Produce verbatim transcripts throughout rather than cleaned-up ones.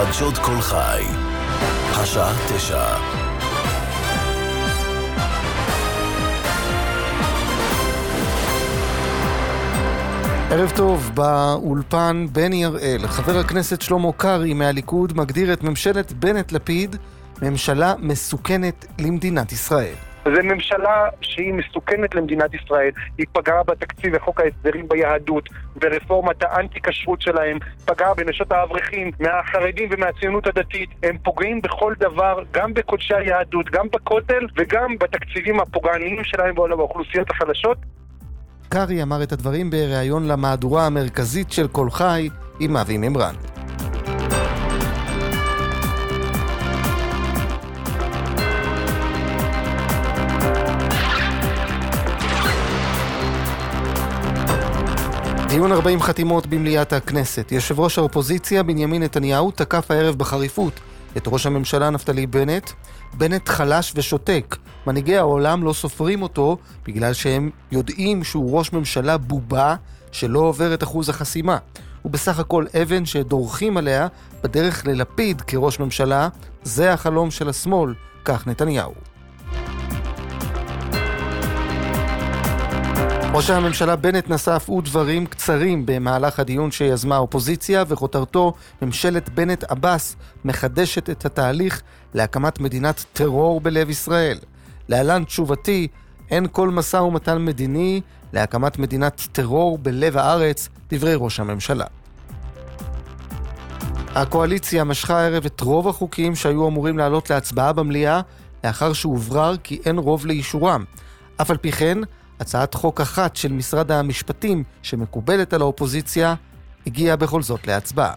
חדשות כל חי, השעה תשע. ערב טוב, באולפן בני הראל. חבר הכנסת שלמה קרעי מהליכוד מגדיר את ממשלת בנט-לפיד ממשלה מסוכנת למדינת ישראל. זו ממשלה שהיא מסוכנת למדינת ישראל, היא פגעה בתקציב וחוק ההסדרים ביהדות ורפורמת האנטי-כשרות שלהם, פגעה בנשות האברכים, מהחרדים ומהציונות הדתית. הם פוגעים בכל דבר, גם בקודשי היהדות, גם בכותל וגם בתקציבים הפוגעניים שלהם באוכלוסיות החלשות. קרעי אמר את הדברים בריאיון למהדורה המרכזית של כל חי עם אבי ממרן. דיון ארבעים חתימות במליאת הכנסת. יושב ראש האופוזיציה בנימין נתניהו תקף הערב בחריפות את ראש הממשלה נפתלי בנט. בנט חלש ושותק. מנהיגי העולם לא סופרים אותו בגלל שהם יודעים שהוא ראש ממשלה בובה שלא עובר את אחוז החסימה. הוא בסך הכל אבן שדורכים עליה בדרך ללפיד כראש ממשלה. זה החלום של השמאל, כך נתניהו. ראש הממשלה בנט נשא אף הוא דברים קצרים במהלך הדיון שיזמה האופוזיציה, וכותרתו ממשלת בנט עבאס מחדשת את התהליך להקמת מדינת טרור בלב ישראל. להלן תשובתי, אין כל משא ומתן מדיני להקמת מדינת טרור בלב הארץ, דברי ראש הממשלה. הקואליציה משכה הערב את רוב החוקים שהיו אמורים לעלות להצבעה במליאה, לאחר שהוברר כי אין רוב לאישורם. אף על פי כן, הצעת חוק אחת של משרד המשפטים שמקובלת על האופוזיציה הגיעה בכל זאת להצבעה.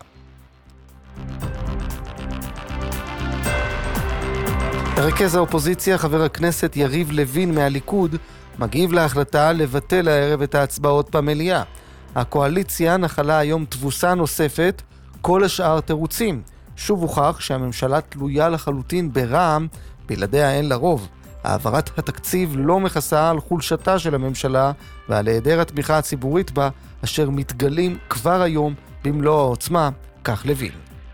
רכז האופוזיציה חבר הכנסת יריב לוין מהליכוד מגיב להחלטה לבטל הערב את ההצבעות במליאה. הקואליציה נחלה היום תבוסה נוספת, כל השאר תירוצים. שוב הוכח שהממשלה תלויה לחלוטין ברע"מ, בלעדיה אין לרוב. העברת התקציב לא מכסה על חולשתה של הממשלה ועל היעדר התמיכה הציבורית בה, אשר מתגלים כבר היום במלוא העוצמה, כך לוין.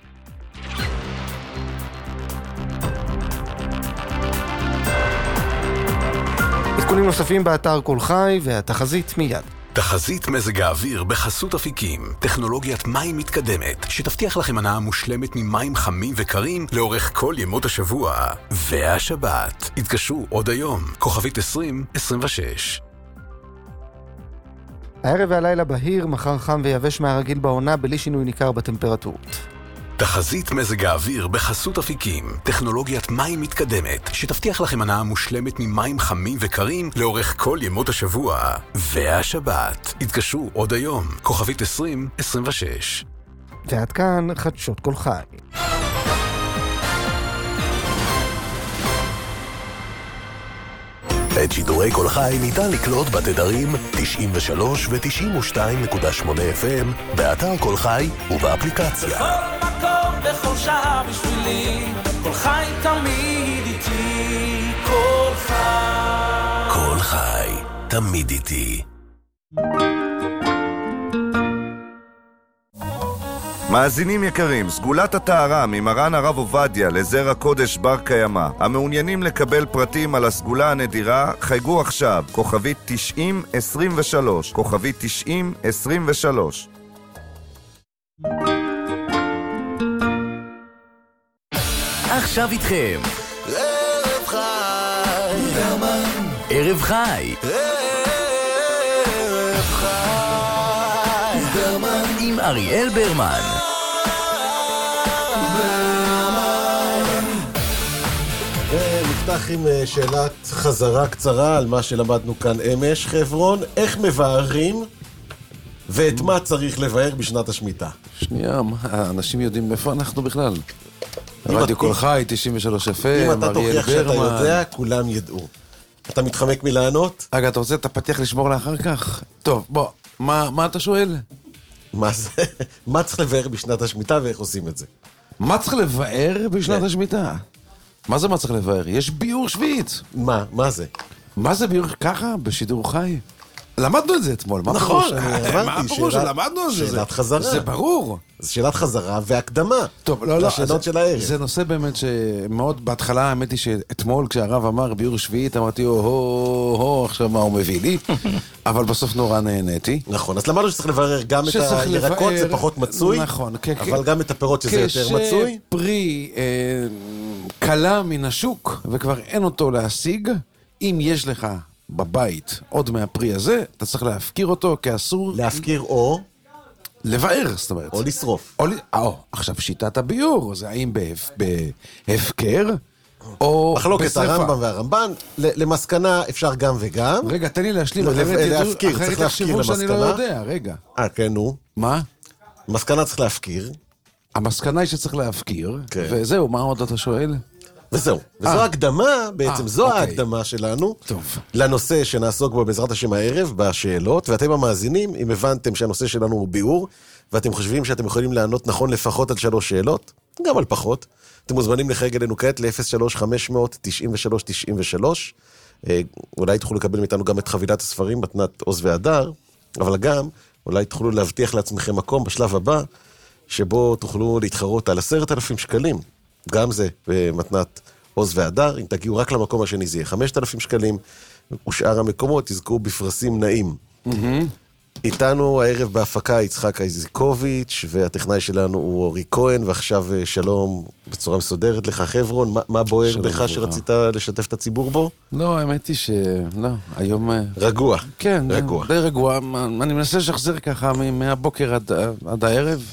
עדכונים נוספים באתר כל חי והתחזית מיד. תחזית מזג האוויר בחסות אפיקים, טכנולוגיית מים מתקדמת שתבטיח לכם הנאה מושלמת ממים חמים וקרים לאורך כל ימות השבוע והשבת. התקשרו עוד היום, כוכבית עשרים עשרים ושש. הערב והלילה בהיר, מחר חם ויבש מהרגיל בעונה בלי שינוי ניכר בטמפרטורות. תחזית מזג האוויר בחסות אפיקים, טכנולוגיית מים מתקדמת שתבטיח לכם הנאה מושלמת ממים חמים וקרים לאורך כל ימות השבוע והשבת. התקשרו עוד היום, כוכבית עשרים עשרים ושש. ועד כאן חדשות כל חי. את שידורי כל חי ניתן לקלוט בתדרים תשעים ושלוש ו-תשעים ושתיים נקודה שמונה אף אם באתר כל חי ובאפליקציה. בכל מקום בכל שעה בשבילי, כל חי תמיד איתי, כל חי. כל חי תמיד איתי. מאזינים יקרים, סגולת הטהרה ממרן הרב עובדיה לזרע קודש בר קיימא, המעוניינים לקבל פרטים על הסגולה הנדירה, חייגו עכשיו, כוכבית תשעים עשרים ושלוש, כוכבית תשעים עשרים ושלוש. עכשיו איתכם ערב חי ברמן, ערב חי ערב חי ברמן עם אריאל ברמן. ונפתח עם שאלת חזרה קצרה על מה שלמדנו כאן אמש. חברון, איך מבארים ואת מה צריך לבאר בשנת השמיטה? שנייה, מה, האנשים יודעים איפה אנחנו בכלל? רדיו כל חי, תשעים ושלוש אף אם, אם אתה תוכיח שאתה יודע, כולם ידעו. אתה מתחמק מלענות? רגע, אתה רוצה את הפתיח לשמור לאחר כך? טוב, בוא, מה, מה אתה שואל? מה זה? מה צריך לבאר בשנת השמיטה ואיך עושים את זה? מה צריך לבאר בשנת השמיטה? מה זה מה צריך לבאר? יש ביור שביעית. מה? מה זה? מה זה ביור ככה? בשידור חי? למדנו את זה אתמול. מה נכון, הפירוש? אני מה אמרתי, הפירוש? שאלה- למדנו את זה. שאלת חזרה. זה ברור. זו שאלת חזרה והקדמה. טוב, לא, לא. לשאלות זה- של הערב. זה נושא באמת שמאוד, בהתחלה האמת היא שאתמול כשהרב אמר ביור שביעית, אמרתי, הו, הו, הו, עכשיו מה הוא מביא לי? אבל בסוף נורא נהניתי. נכון, אז למדנו שצריך לברר גם את שצריך הירקות, לבאר- זה פחות מצוי, נכון, כן, אבל כן. גם את הפירות שזה יותר מצוי. כשפרי אה, קלה מן השוק, וכבר אין אותו להשיג, אם יש לך בבית עוד מהפרי הזה, אתה צריך להפקיר אותו, כי אסור להפקיר או, לבאר, זאת אומרת. או לשרוף. או, ל- או, עכשיו שיטת הביור, זה האם בהפ, בהפקר, או מחלוקת בשרפה. הרמב"ם והרמב"ן, ל- למסקנה אפשר גם וגם. רגע, תן לי להשלים, לא, אחרת להפקיר, ידעו- צריך אחרת להפקיר יחשבו שאני לא למסקנה. יודע, רגע. אה, כן, נו. מה? מסקנה צריך להפקיר, המסקנה היא שצריך להפקיר, כן. וזהו, מה עוד אתה שואל? וזהו. וזו אה. הקדמה, בעצם אה, זו אוקיי. ההקדמה שלנו. טוב. לנושא שנעסוק בו בעזרת השם הערב, בשאלות, ואתם המאזינים, אם הבנתם שהנושא שלנו הוא ביאור, ואתם חושבים שאתם יכולים לענות נכון לפחות על שלוש שאלות, גם על פחות, אתם מוזמנים לחייג אלינו כעת ל-אפס שלוש חמש אפס אפס תשעים ושלוש תשעים ושלוש, אה, אולי תוכלו לקבל מאיתנו גם את חבילת הספרים, מתנת עוז והדר, אבל גם, אולי תוכלו להבטיח לעצמכם מקום בשלב הבא, שבו תוכלו להתחרות על עשרת אלפים שקלים, גם זה במתנת עוז והדר, אם תגיעו רק למקום השני זה יהיה חמשת אלפים שקלים, ושאר המקומות יזכו בפרסים נעים. איתנו הערב בהפקה יצחק איזיקוביץ', והטכנאי שלנו הוא אורי כהן, ועכשיו שלום בצורה מסודרת לך חברון, מה, מה בוער שלום בך וברכה. שרצית לשתף את הציבור בו? לא, האמת היא ש... לא, היום... אה, רגוע. כן, רגוע. די רגוע. אני מנסה לשחזר ככה מ- מהבוקר עד, עד הערב.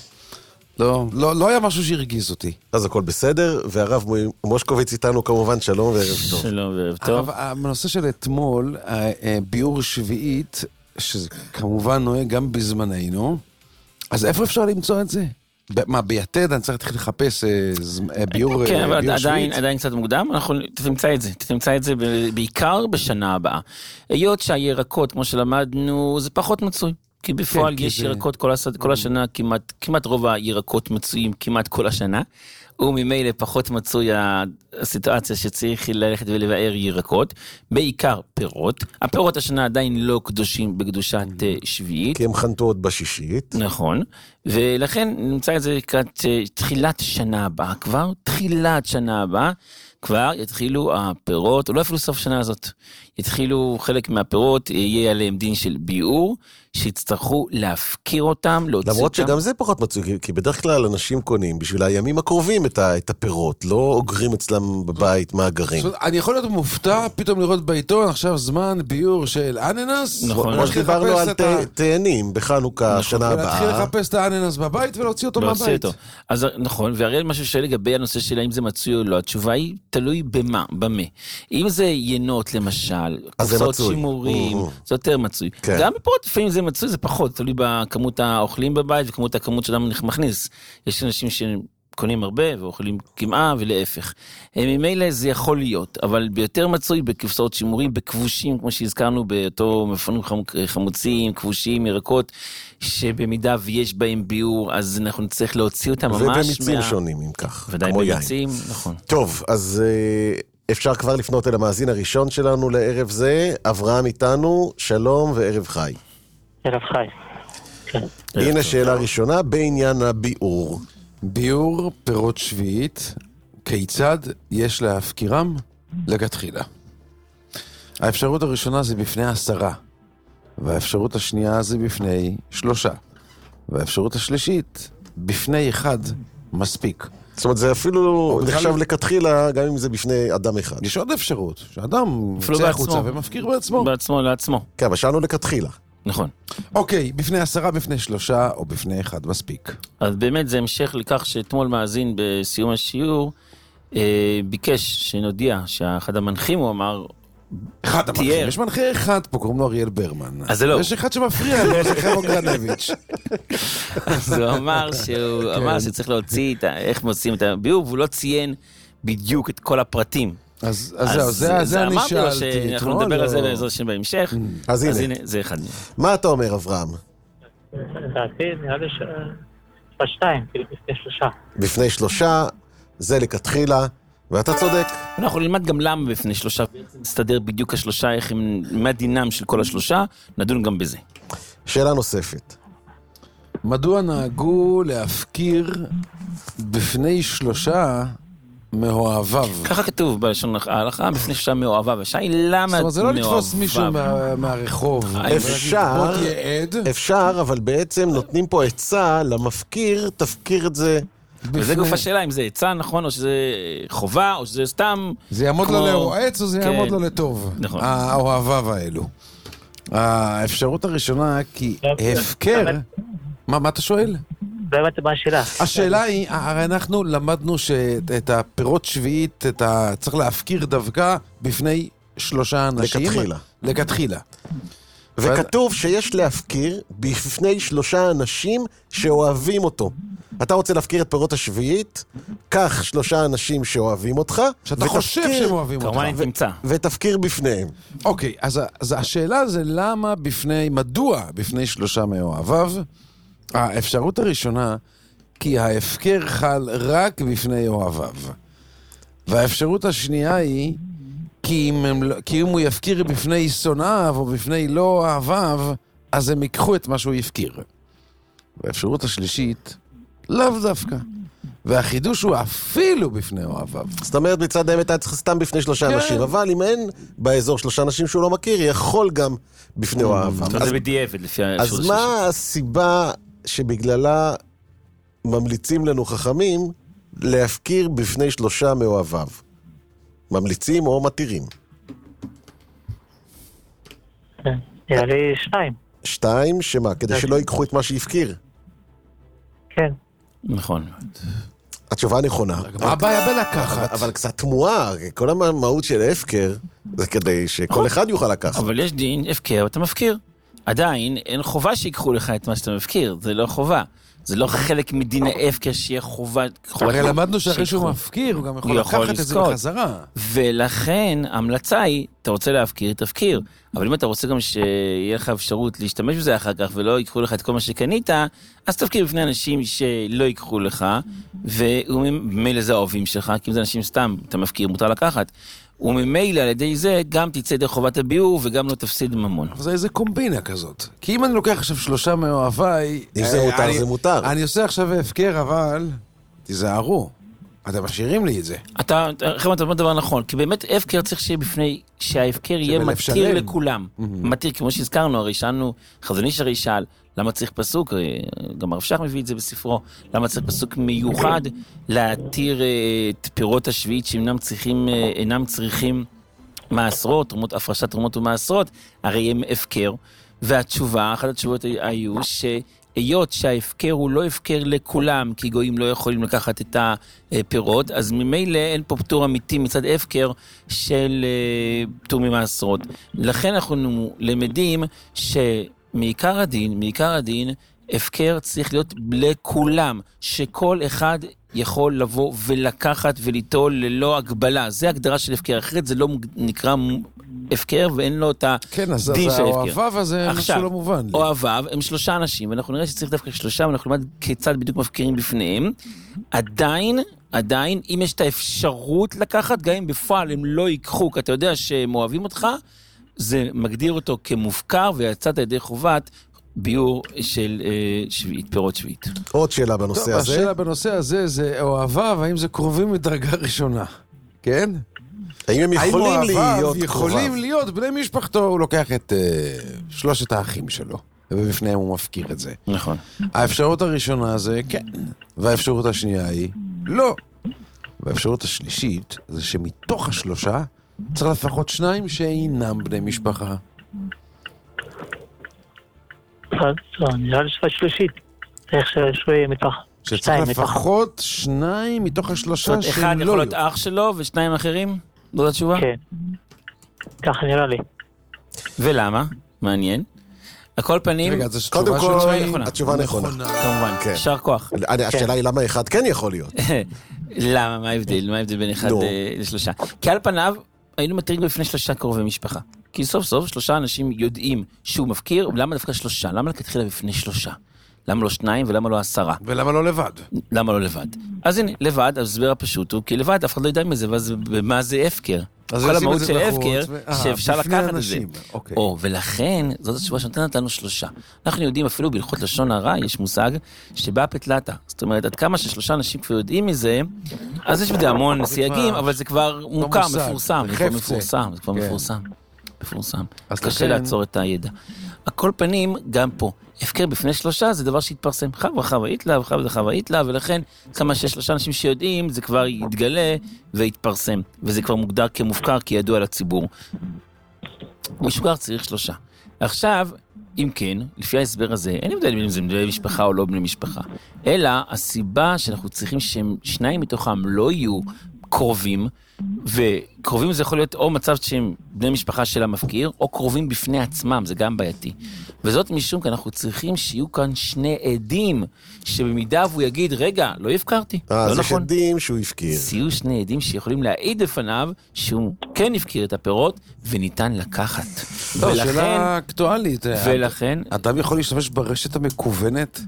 לא, לא, לא היה משהו שהרגיז אותי. אז הכל בסדר, והרב מושקוביץ איתנו כמובן, שלום וערב טוב. שלום וערב טוב. אבל בנושא של אתמול, ביור שביעית, שזה כמובן נוהג גם בזמננו, אז איפה אפשר למצוא את זה? ב- מה, ביתד? אני צריך להתחיל לחפש אה, ז- אה, ביור כן, אה, אבל ביור עדיין, שביעית? עדיין קצת מוקדם, אנחנו תמצא את זה, תמצא את זה ב- בעיקר בשנה הבאה. היות שהירקות, כמו שלמדנו, זה פחות מצוי. כי בפועל כי יש זה- ירקות כל, הס... כל השנה, כמעט, כמעט רוב הירקות מצויים כמעט כל השנה, וממילא פחות מצוי ה- הסיטואציה שצריך ללכת ולבאר ירקות, בעיקר פירות. הפירות השנה עדיין לא קדושים בקדושת אה, שביעית. כי הם חנתו עוד בשישית. נכון, ולכן נמצא את זה לקראת אה, תחילת שנה הבאה כבר, תחילת שנה הבאה, כבר יתחילו הפירות, או לא אפילו סוף שנה הזאת, יתחילו חלק מהפירות, יהיה עליהם דין של ביאור, שיצטרכו להפקיר אותם, להוציא אותם. למרות שגם זה פחות מצוי, כי- כי בדרך כלל אנשים קונים בשביל הימים הקרובים את ה- את הפירות, לא אוגרים אצלם בבית מאגרים. זאת אומרת, אני יכול להיות מופתע, פתאום לראות בעיתון עכשיו זמן ביור של אננס, נכון. כמו להתחיל שדיברנו לחפש על את ה- ת- תאנים בחנוכה, שנה ולהתחיל הבאה. לחפש את האננס בבית ולהוציא אותו להוציא מהבית. אותו. אז נכון, והרי מה ששואל לגבי הנושא של האם זה מצוי או לא, התשובה היא תלוי במה, במה. אם זה ינות למשל, אז זה קופסאות מצוי. שימורים, או, או. זה יותר מצוי. כן. גם בפירות לפעמים זה מצוי, זה פחות, תלוי בכמות האוכלים בבית וכמות הכמות שאדם מכניס. יש אנשים שקונים הרבה ואוכלים כמעה ולהפך. ממילא זה יכול להיות, אבל ביותר מצוי בקופסאות שימורים, בכבושים, כמו שהזכרנו, באותו מפעלים חמוצים, כבושים, ירקות, שבמידה ויש בהם ביור, אז אנחנו נצטרך להוציא אותם ממש ובמיצים מה... שונים, אם כך, ודאי כמו יין. במיצים, נכון. טוב, אז אה, אפשר כבר לפנות אל המאזין הראשון שלנו לערב זה, אברהם איתנו, שלום וערב חי. ערב חי. כן. הנה שאלה ראשונה בעניין הביאור. ביור פירות שביעית, כיצד יש להפקירם? לכתחילה. האפשרות הראשונה זה בפני עשרה, והאפשרות השנייה זה בפני שלושה, והאפשרות השלישית בפני אחד מספיק. זאת אומרת, זה אפילו בכלל- נחשב לכתחילה, גם אם זה בפני אדם אחד. יש עוד אפשרות, שאדם אפילו יוצא בעצמו. החוצה ומפקיר בעצמו. בעצמו לעצמו, כן, אבל שאלנו לכתחילה. נכון. אוקיי, בפני עשרה, בפני שלושה, או בפני אחד מספיק. אז באמת זה המשך לכך שאתמול מאזין בסיום השיעור, אה, ביקש שנודיע שאחד המנחים הוא אמר, אחד המנחים, תיאר. יש מנחה אחד פה, קוראים לו אריאל ברמן. אז זה לא. יש אחד שמפריע לו, זה חמו גרנביץ'. אז הוא אמר שהוא אמר שצריך להוציא את ה- איך מוצאים את הביאור, והוא לא ציין בדיוק את כל הפרטים. אז אז זהו, זה זה אני אמרתי לו שאלתי. שאנחנו אתמול, נדבר על זה לא- בעזרת השם בהמשך. אז אז הנה. הנה, זה אחד. מה אתה אומר, אברהם? לדעתי, נראה לי ש... בשתיים, כאילו, לפני שלושה. בפני שלושה, זה לכתחילה, ואתה צודק. אנחנו נלמד גם למה בפני שלושה, נסתדר בדיוק השלושה, איך הם, מה דינם של כל השלושה, נדון גם בזה. שאלה נוספת. מדוע נהגו להפקיר בפני שלושה מאוהביו? ככה כתוב בלשון ההלכה, בפני שלושה מאוהביו. השאלה היא למה מאוהביו? זאת אומרת, זה לא לתפוס מישהו מה- מהרחוב. אפשר, בוא תהיה עד. אפשר, אבל בעצם נותנים פה עצה למפקיר, תפקיר את זה. וזה גוף השאלה, אם זה עצה, נכון, או שזה חובה, או שזה סתם... זה יעמוד כמו- לו לרועץ, או זה כן. יעמוד לו לטוב. נכון. האוהביו האלו. האפשרות הראשונה, כי הפקר... מה, מה אתה שואל? באמת מה השאלה? השאלה היא, הרי אנחנו למדנו שאת הפירות שביעית, את ה... צריך להפקיר דווקא בפני שלושה אנשים. לכתחילה. לכתחילה. וכתוב שיש להפקיר בפני שלושה אנשים שאוהבים אותו. אתה רוצה להפקיר את פירות השביעית, קח שלושה אנשים שאוהבים אותך, שאתה חושב ותפקיר- שהם אוהבים אותך. כמובן היא תמצא. ותפקיר בפניהם. אוקיי, אז, אז השאלה זה למה בפני, מדוע בפני שלושה מאוהביו? האפשרות הראשונה, כי ההפקר חל רק בפני אוהביו. והאפשרות השנייה היא, כי אם, הם, לא- כי אם הוא יפקיר בפני שונאיו או בפני לא אוהביו, אז הם ייקחו את מה שהוא יפקיר. והאפשרות השלישית, לאו דווקא. והחידוש הוא אפילו בפני אוהביו. זאת אומרת, מצד האמת היה צריך סתם בפני שלושה כן. אנשים, אבל אם אין באזור שלושה אנשים שהוא לא מכיר, יכול גם בפני אוהביו. זאת אומרת, אז- זה בדיעבד, לפי האפשרות אז מה הסיבה שבגללה ממליצים לנו חכמים להפקיר בפני שלושה מאוהביו? ממליצים או מתירים? נראה לי שניים. שתיים, שמה? כדי שלא ייקחו את מה שהפקיר. כן. נכון. התשובה נכונה. מה הבעיה בלקחת? אבל קצת תמוהה, כל המהות של הפקר זה כדי שכל אחד יוכל לקחת. אבל יש דין, הפקר, אתה מפקיר. עדיין, אין חובה שיקחו לך את מה שאתה מפקיר, זה לא חובה. זה לא חלק מדין ההפקר שיהיה חובה... הרי למדנו שאחרי שהוא שיקחו. מפקיר, הוא גם יכול הוא יכול לקחת את זה לזכות. בחזרה. ולכן, ההמלצה היא, אתה רוצה להפקיר, תפקיר. אבל אם אתה רוצה גם שיהיה לך אפשרות להשתמש בזה אחר כך, ולא ייקחו לך את כל מה שקנית, אז תפקיר בפני אנשים שלא ייקחו לך, וממילא זה האוהבים שלך, כי אם זה אנשים סתם, אתה מפקיר, מותר לקחת. וממילא על ידי זה, גם תצא דרך חובת הביאור, וגם לא תפסיד ממון. זה איזה קומבינה כזאת. כי אם אני לוקח עכשיו שלושה מאוהביי... אם זה אה, מותר, אני- זה מותר. אני עושה עכשיו הפקר, אבל... תיזהרו. אתם משאירים לי את זה. אתה, חבר'ה, אתה אומר דבר נכון, כי באמת הפקר צריך שיהיה בפני, שההפקר יהיה בלב מתיר שלם. לכולם. מתיר, כמו שהזכרנו, הרי שאלנו, חזון איש הרי שאל, למה צריך פסוק, גם הרב שך מביא את זה בספרו, למה צריך פסוק מיוחד להתיר את פירות השביעית שאינם צריכים, אינם צריכים מעשרות, תרומות, הפרשת תרומות ומעשרות, הרי הם הפקר. והתשובה, אחת התשובות היו שהיות שההפקר הוא לא הפקר לכולם, כי גויים לא יכולים לקחת את הפירות, אז ממילא אין פה פטור אמיתי מצד הפקר של פטור ממעשרות. לכן אנחנו למדים שמעיקר הדין, מעיקר הדין, הפקר צריך להיות לכולם, שכל אחד יכול לבוא ולקחת וליטול ללא הגבלה. זה הגדרה של הפקר, אחרת זה לא נקרא הפקר ואין לו את כן, אז הדין של הפקר. האוהביו הזה משהו לא מובן לי. אוהביו הם שלושה אנשים, ואנחנו נראה שצריך דווקא שלושה, ואנחנו נלמד כיצד בדיוק מפקירים בפניהם. עדיין, עדיין, אם יש את האפשרות לקחת, גם אם בפועל הם לא ייקחו, כי אתה יודע שהם אוהבים אותך, זה מגדיר אותו כמופקר, ויצאת ידי חובת ביור של אה, שביעית, פירות שביעית. עוד שאלה בנושא טוב, הזה. השאלה בנושא הזה זה אוהביו, האם זה קרובים מדרגה ראשונה? כן? האם הם האם יכולים אוהביו להיות יכולים קרוביו? להיות בני משפחתו, הוא לוקח את uh, שלושת האחים שלו, ובפניהם הוא מפקיר את זה. נכון. האפשרות הראשונה זה כן, והאפשרות השנייה היא לא. והאפשרות השלישית זה שמתוך השלושה צריך לפחות שניים שאינם בני משפחה. אז לא, נראה לי שפה שלישית. איך שהוא יהיה מתוך שצריך שתיים מתוך. לפחות שניים מתוך זאת השלושה אומרת, אחד שהם יכול לא להיות יהיו. אח שלו ושניים אחרים? זאת התשובה? כן. ככה נראה לי. ולמה? מעניין. על כל פנים, רגע, זו קודם תשובה כל, שלך נכונה. התשובה נכונה. כמובן, כן. יישר כוח. אני- השאלה היא למה אחד כן יכול להיות. למה? מה ההבדל? מה ההבדל בין אחד נו. אה, לשלושה? כי על פניו, היינו מתירים בפני שלושה קרובי משפחה. כי סוף סוף שלושה אנשים יודעים שהוא מפקיר, למה דווקא שלושה? למה לכתחילה בפני שלושה? למה לא שניים ולמה לא עשרה? ולמה לא לבד? למה לא לבד? אז הנה, לבד, ההסבר הפשוט הוא, כי לבד אף אחד לא יודע מזה, ואז במה זה הפקר. כל המהות של הפקר, שאפשר לקחת את זה. או, ולכן, זאת התשובה שנותנת לנו שלושה. אנחנו יודעים, אפילו בהלכות לשון הרע, יש מושג שבא פתלתה. זאת אומרת, עד כמה ששלושה אנשים כבר יודעים מזה, אז יש בזה המון סייגים, אבל זה כבר מוכר, מפורסם. זה כבר מפורסם, זה כבר מפורסם. מפורסם. אז קשה לעצור את הידע. על כל פנים, גם פה, הפקר בפני שלושה זה דבר שהתפרסם. חווה חווה איתלה, וחווה חווה איתלה, ולכן כמה שיש שלושה אנשים שיודעים, זה כבר יתגלה והתפרסם. וזה כבר מוגדר כמופקר, כי ידוע לציבור. משוגר צריך שלושה. עכשיו, אם כן, לפי ההסבר הזה, אין הבדל אם זה בני משפחה או לא בני משפחה. אלא הסיבה שאנחנו צריכים ששניים מתוכם לא יהיו קרובים, וקרובים זה יכול להיות או מצב שהם בני משפחה של המפקיר, או קרובים בפני עצמם, זה גם בעייתי. וזאת משום כי אנחנו צריכים שיהיו כאן שני עדים, שבמידה הוא יגיד, רגע, לא הפקרתי, אה, לא זה נכון. עדים שהוא הפקיר. שיהיו שני עדים שיכולים להעיד לפניו, שהוא כן הפקיר את הפירות, וניתן לקחת. לא, ולכן, שאלה אקטואלית. ולכן, אדם יכול להשתמש ברשת המקוונת,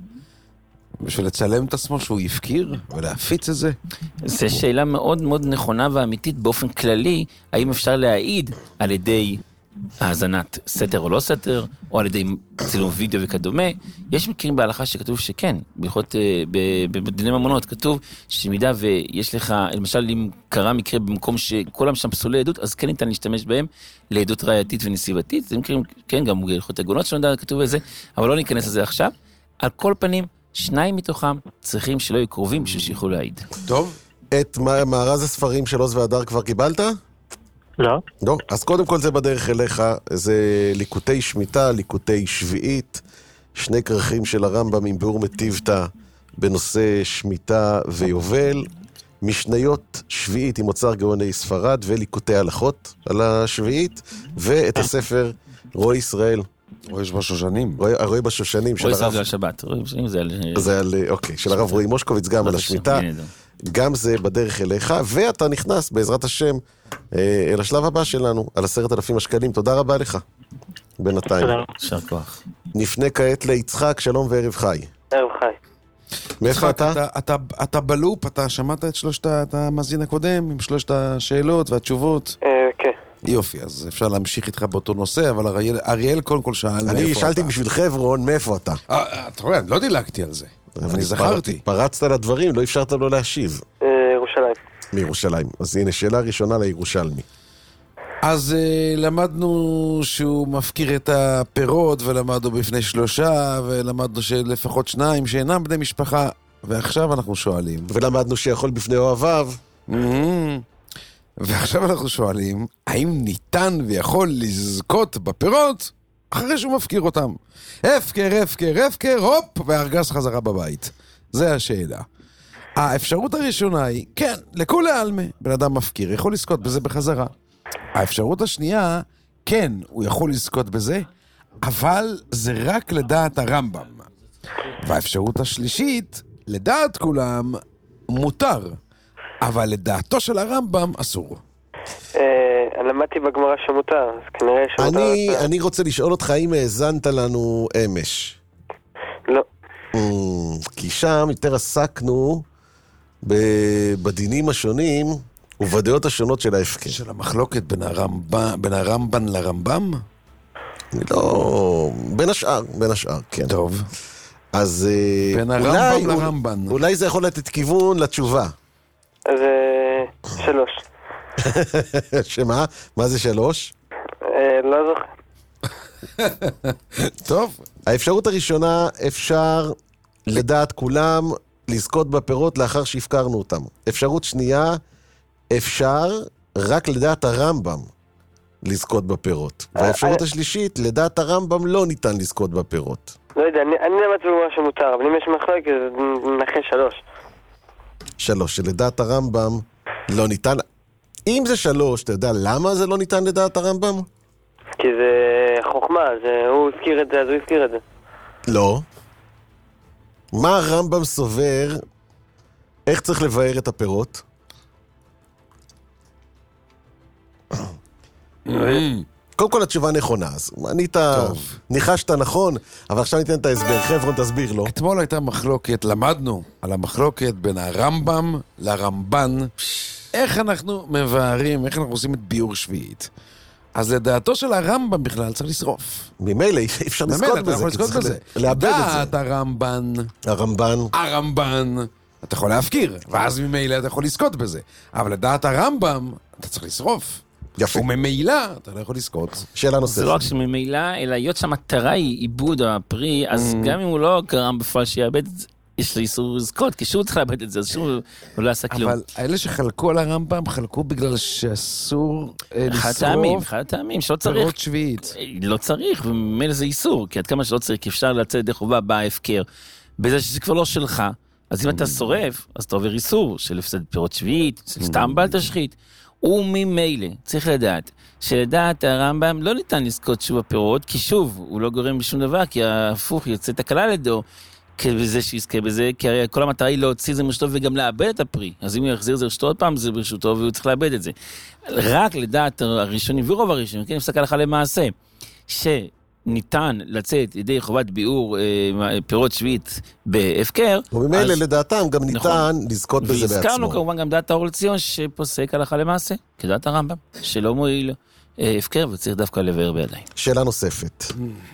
בשביל לצלם את עצמו שהוא יפקיר, ולהפיץ את זה? זו שאלה מאוד מאוד נכונה ואמיתית באופן כללי, האם אפשר להעיד על ידי האזנת סתר או לא סתר, או על ידי צילום וידאו וכדומה. יש מקרים בהלכה שכתוב שכן, בהלכות, בדיני ממונות, כתוב שמידה ויש לך, למשל אם קרה מקרה במקום שכולם שם פסולי עדות, אז כן ניתן להשתמש בהם לעדות ראייתית ונסיבתית. זה מקרים, כן, גם בהלכות עגונות שלנו כתוב בזה, אבל לא ניכנס לזה עכשיו. על כל פנים, שניים מתוכם צריכים שלא יהיו קרובים בשביל שיוכלו להעיד. טוב. את מארז הספרים של עוז והדר כבר קיבלת? לא. לא. אז קודם כל זה בדרך אליך, זה ליקוטי שמיטה, ליקוטי שביעית, שני כרכים של הרמב"ם עם ביאור מטיבתא בנושא שמיטה ויובל, משניות שביעית עם אוצר גאוני ספרד וליקוטי הלכות על השביעית, ואת הספר רועי ישראל. רועי בשושנים. רועי בשושנים של רועי הרב... זה על שבת. רועי בשושנים זה על... זה על... אוקיי, של הרב רועי מושקוביץ, גם על השמיטה. גם זה בדרך אליך, ואתה נכנס בעזרת השם אל השלב הבא שלנו, על עשרת אלפים השקלים. תודה רבה לך, בינתיים. שר כוח. נפנה כעת ליצחק, שלום וערב חי. ערב חי. מאיפה אתה? אתה, אתה, אתה בלופ, אתה שמעת את שלושת, את המאזין הקודם, עם שלושת השאלות והתשובות? אה, כן. יופי, אז אפשר להמשיך איתך באותו נושא, אבל אריאל, אריאל קודם כל שאל מאיפה אתה. אני שאלתי בשביל חברון, מאיפה אתה? אה, אתה רואה, לא דילגתי על זה. אני זכרתי. פרצת לדברים, לא אפשרת לו להשיב. אה, ירושלים. מירושלים. אז הנה, שאלה ראשונה לירושלמי. אז uh, למדנו שהוא מפקיר את הפירות, ולמדנו בפני שלושה, ולמדנו שלפחות שניים שאינם בני משפחה, ועכשיו אנחנו שואלים. ולמדנו שיכול בפני אוהביו. Mm-hmm. ועכשיו אנחנו שואלים, האם ניתן ויכול לזכות בפירות אחרי שהוא מפקיר אותם? הפקר, הפקר, הפקר, הופ, והארגז חזרה בבית. זה השאלה. האפשרות הראשונה היא, כן, לכולי עלמא, בן אדם מפקיר, יכול לזכות בזה בחזרה. האפשרות השנייה, כן, הוא יכול לזכות בזה, אבל זה רק לדעת הרמב"ם. והאפשרות השלישית, לדעת כולם, מותר, אבל לדעתו של הרמב"ם אסור. למדתי בגמרא שמותר, אז כנראה שמותר... אני רוצה לשאול אותך האם האזנת לנו אמש. לא. כי שם יותר עסקנו בדינים השונים ובדעות השונות של ההפקר. של המחלוקת בין הרמב"ן, בין הרמב"ן לרמב"ם? לא, בין השאר, בין השאר, כן. טוב. אז בין הרמב"ם לרמב"ן. אולי זה יכול לתת כיוון לתשובה. אז שלוש. שמה? מה זה שלוש? לא זוכר. טוב. האפשרות הראשונה, אפשר לדעת כולם לזכות בפירות לאחר שהפקרנו אותם. אפשרות שנייה, אפשר רק לדעת הרמב"ם לזכות בפירות. והאפשרות השלישית, לדעת הרמב"ם לא ניתן לזכות בפירות. לא יודע, אני למדתי בגמרא שמותר, אבל אם יש מחלוקת, אז ננחש שלוש. שלוש, שלדעת הרמב"ם לא ניתן... אם זה שלוש, אתה יודע למה זה לא ניתן לדעת הרמב"ם? כי זה חוכמה, זה... הוא הזכיר את זה, אז הוא הזכיר את זה. לא. מה הרמב"ם סובר? איך צריך לבאר את הפירות? קודם כל התשובה נכונה, אז ענית, ניחשת נכון, אבל עכשיו ניתן את ההסבר. חבר'ה, תסביר לו. אתמול הייתה מחלוקת, למדנו על המחלוקת בין הרמב"ם לרמב"ן, איך אנחנו מבארים, איך אנחנו עושים את ביור שביעית. אז לדעתו של הרמב"ם בכלל צריך לשרוף. ממילא אי אפשר לזכות בזה. אתה יכול לזכות בזה. לאבד את זה. דעת הרמב"ן. הרמב"ן. הרמב"ן. אתה יכול להפקיר, ואז ממילא אתה יכול לזכות בזה. אבל לדעת הרמב"ם, אתה צריך לשרוף. יפה. וממילא אתה לא יכול לזכות. שאלה נוספת. זה לא רק שממילא, אלא היות שהמטרה היא עיבוד הפרי, אז גם אם הוא לא גרם בפועל שיאבד את זה, יש לו איסור לזכות, כי שהוא צריך לאבד את זה, אז שהוא לא עשה כלום. אבל האלה שחלקו על הרמב"ם, חלקו בגלל שאסור אחד הטעמים, אחד הטעמים, שלא צריך. פירות שביעית. לא צריך, וממילא זה איסור, כי עד כמה שלא צריך, אפשר לצאת ידי חובה בהפקר. בזה שזה כבר לא שלך, אז אם אתה שורף, אז אתה עובר איסור של הפסד פירות שביעית, של סתם בל תשחית. וממילא, צריך לדעת, שלדעת הרמב"ם לא ניתן לזכות שוב הפירות, כי שוב, הוא לא גורם בשום דבר, כי ההפוך יוצא תקלה לידו, בזה שיזכה בזה, כי הרי כל המטרה היא להוציא זה מרשתו וגם לאבד את הפרי. אז אם הוא יחזיר זה רשתו עוד פעם, זה ברשתו והוא צריך לאבד את זה. רק לדעת הראשונים ורוב הראשונים, כן, נפסק הלכה למעשה, שניתן לצאת ידי חובת ביאור אה, פירות שביעית בהפקר. וממילא לדעתם גם ניתן נכון, לזכות בזה בעצמו. והזכרנו כמובן גם דעת האור לציון שפוסק הלכה למעשה, כדעת הרמב"ם, שלא מועיל אה, הפקר וצריך דווקא לבאר בידיים. שאלה נוספת.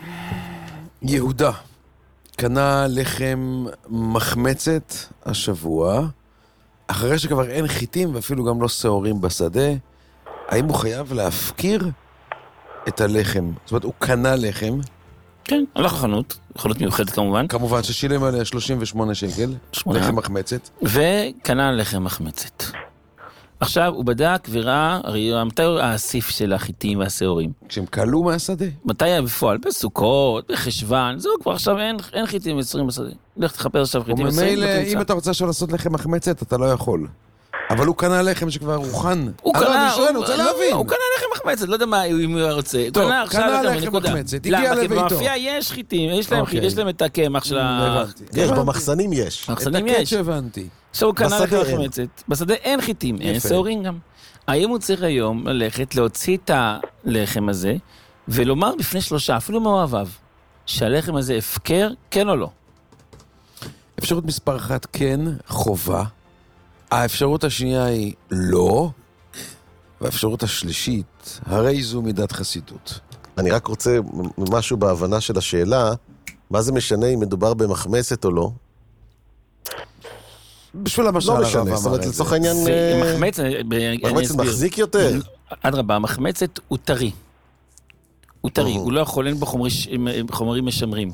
יהודה. קנה לחם מחמצת השבוע, אחרי שכבר אין חיטים ואפילו גם לא שעורים בשדה, האם הוא חייב להפקיר את הלחם? זאת אומרת, הוא קנה לחם. כן, הלך לחנות, חנות מיוחדת כמובן. כמובן ששילם עליה שלושים ושמונה שקל, לחם מחמצת. וקנה לחם מחמצת. עכשיו הוא בדק וראה, הרי מתי האסיף של החיטים והשעורים? כשהם קלו מהשדה. מתי היה בפועל? בסוכות, בחשבן, זהו, כבר עכשיו אין, אין חיטים ושעורים בשדה. לך תחפש עכשיו חיטים ושעורים. וממילא, אם אתה רוצה עכשיו לעשות לחם מחמצת, אתה לא יכול. אבל הוא קנה לחם שכבר רוחן. הוא קנה, הוא רוצה להבין. הוא קנה לחם מחמצת, לא יודע מה, אם הוא רוצה. טוב, קנה לחם מחמצת, הגיע לביתו. במאפייה יש חיטים, יש להם חיטים, יש להם את הקמח של ה... יש, במחסנים יש. במחסנים יש. הבנתי. עכשיו הוא קנה לחם מחמצת, בשדה אין חיטים, אין שעורים גם. האם הוא צריך היום ללכת להוציא את הלחם הזה, ולומר בפני שלושה, אפילו מאוהביו, שהלחם הזה הפקר, כן או לא? אפשרות מספר אחת, כן, חובה. האפשרות השנייה היא לא, והאפשרות השלישית, הרי זו מידת חסידות. אני רק רוצה משהו בהבנה של השאלה, מה זה משנה אם מדובר במחמצת או לא? בשביל המשל הרב אמר את זה. זאת אומרת, לצורך העניין... מחמצת מחזיק יותר. אדרבה, המחמצת הוא טרי. הוא טרי, הוא לא יכול, אין בו חומרים משמרים.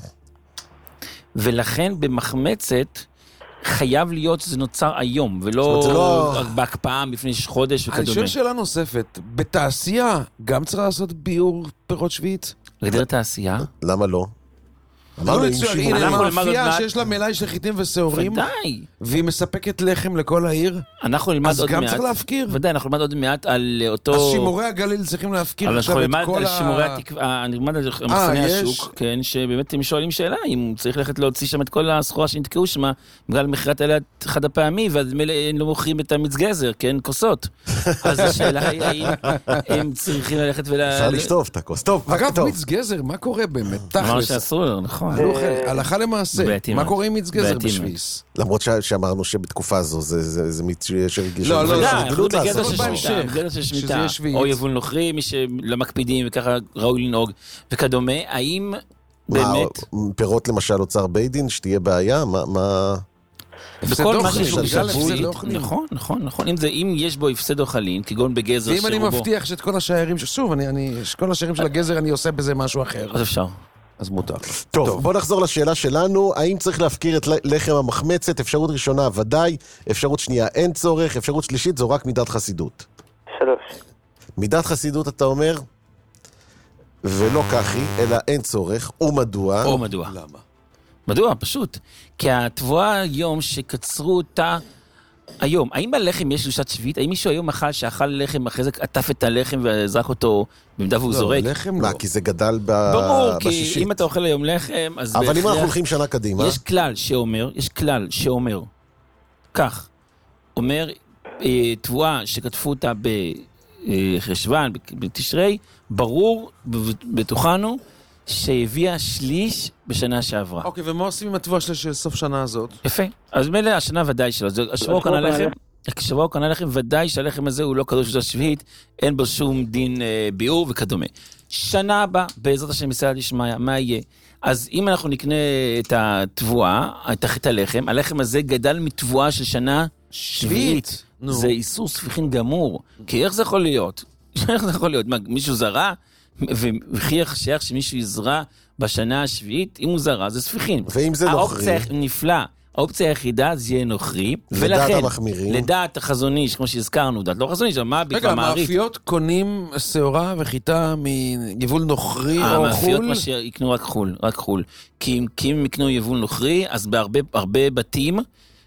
ולכן במחמצת... חייב להיות שזה נוצר היום, ולא בהקפאה לפני חודש וכדומה. אני שואל שאלה נוספת, בתעשייה גם צריך לעשות ביור פירות שביעית? בגדר תעשייה? למה לא? אמרנו, הנה מאפייה שיש לה מלאי של חיטים ושעורים, ודאי. והיא מספקת לחם לכל העיר, אז גם צריך להפקיר. ודאי, אנחנו נלמד עוד מעט על אותו... אז שימורי הגליל צריכים להפקיר עכשיו את כל ה... אנחנו נלמד על שימורי התקווה, נלמד על מחסני השוק, כן, שבאמת הם שואלים שאלה, אם צריך ללכת להוציא שם את כל הסחורה שנתקעו שם, בגלל מחירת עליה חד הפעמי, ואז הם לא מוכרים את המצגזר, כן, כוסות. אז השאלה היא, האם הם צריכים ללכת ול... אפשר לשטוף את הכוס. טוב, אגב, מצגזר, מה קורה באמת? אמר שאסור, נכון. הלכה למעשה, מה קורה עם מצגזר בשביס? למרות שאמרנו שבתקופה הזו זה מצגזר גישה. לא, לא, לא, בגדר של שמיטה, או יבול נוכרי, מי שלא מקפידים וככה ראוי לנהוג וכדומה, האם באמת... פירות למשל אוצר בית דין, שתהיה בעיה? מה... בכל מה שיש בשבועית, נכון, נכון, נכון. אם יש בו הפסד אוכלים, כגון בגזר ואם אני מבטיח שאת כל השיירים, שוב, כל השיירים של הגזר אני עושה בזה משהו אחר. אז אפשר. אז מותר. טוב, טוב, בוא נחזור לשאלה שלנו. האם צריך להפקיר את לחם המחמצת? אפשרות ראשונה, ודאי. אפשרות שנייה, אין צורך. אפשרות שלישית, זו רק מידת חסידות. שלוש. מידת חסידות, אתה אומר? ולא כך היא, אלא אין צורך. ומדוע? או מדוע. למה? מדוע? פשוט. כי התבואה היום שקצרו אותה היום, האם בלחם יש קדושת שביעית? האם מישהו היום אכל שאכל לחם, אחרי זה עטף את הלחם וזרק אותו במידה והוא זורק? לא, לחם לא. מה, כי זה גדל בשישית. ברור, כי אם אתה אוכל היום לחם, אז... אבל אם אנחנו הולכים שנה קדימה... יש כלל שאומר, יש כלל שאומר, כך, אומר, תבואה שכתפו אותה בחשוון, בתשרי, ברור בתוכנו שהביאה שליש בשנה שעברה. אוקיי, ומה עושים עם התבואה של סוף שנה הזאת? יפה. אז מילא השנה ודאי שלא. השבוע קנה לחם, השבוע קנה לחם, ודאי שהלחם הזה הוא לא קדוש של השביעית, אין בו שום דין אה, ביאור וכדומה. שנה הבאה, בעזרת השם בסייעתא דשמיא, מה יהיה? אז אם אנחנו נקנה את התבואה, את הלחם, הלחם הזה גדל מתבואה של שנה שביעית. זה איסור ספיחין גמור. כי איך זה יכול להיות? איך זה יכול להיות? מה, מישהו זרע? וכיח שייך שמישהו יזרע בשנה השביעית, אם הוא זרע, זה ספיחין. ואם זה נוכרי? האופציה נפלא. האופציה היחידה זה יהיה נוכרי. לדעת המחמירים. לדעת החזון איש, כמו שהזכרנו, דעת לא חזון איש, אבל מה בגלל רגע, מערית? המאפיות קונים שעורה וחיטה מיבול נוכרי או חול? המאפיות מה שיקנו רק חול, רק חול. כי אם יקנו יבול נוכרי, אז בהרבה בתים,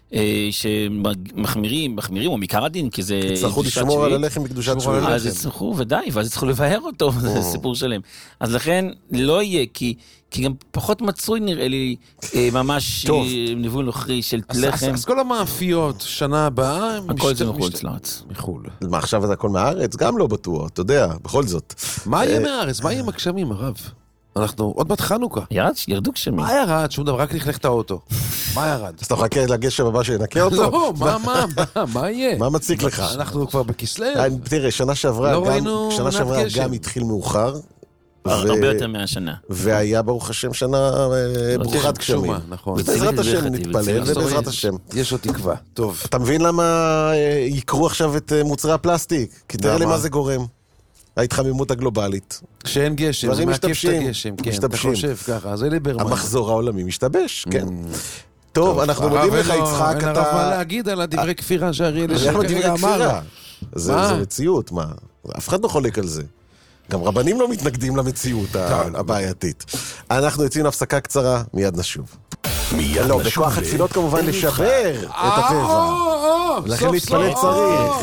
שמחמירים, מחמירים, או מקר הדין, כי זה... יצטרכו לשמור על הלחם בקדושת שביעית. אז יצטרכו, ודאי, ואז יצטרכו לבאר אותו, זה סיפור שלם. אז לכן, לא יהיה, כי גם פחות מצוי נראה לי, ממש ניבול נוכרי של לחם. אז כל המאפיות, שנה הבאה... הכל זה מחול צלץ. מחול. מה, עכשיו זה הכל מהארץ? גם לא בטוח, אתה יודע, בכל זאת. מה יהיה מהארץ? מה יהיה עם הגשמים, הרב? אנחנו עוד בת חנוכה. ירד, ירדו גשמים. מה ירד? שום דבר, רק לכלך את האוטו. מה ירד? אז אתה מחכה לגשם הבא שנקה אותו? לא, מה, מה, מה יהיה? מה מציק לך? אנחנו כבר בכסלו. תראה, שנה שעברה גם התחיל מאוחר. הרבה יותר מהשנה. והיה ברוך השם שנה ברוכת גשמים. בעזרת השם נתפלל ובעזרת השם. יש עוד תקווה. טוב. אתה מבין למה יקרו עכשיו את מוצרי הפלסטיק? כי תראה למה זה גורם. ההתחממות הגלובלית. כשאין גשם, זה מעכב את הגשם. כן, אתה חושב ככה, זה ליברמן. המחזור העולמי משתבש, כן. טוב, אנחנו מודים לך, יצחק, אתה... אין הרב מה להגיד על הדברי כפירה שאריאל כרגע אמר. זה מציאות, מה? אף אחד לא חולק על זה. גם רבנים לא מתנגדים למציאות הבעייתית. אנחנו יוצאים הפסקה קצרה, מיד נשוב. מיד נשוב. לא, בכוח התפילות כמובן לשבר את הטבע. לכן להתפלל צריך.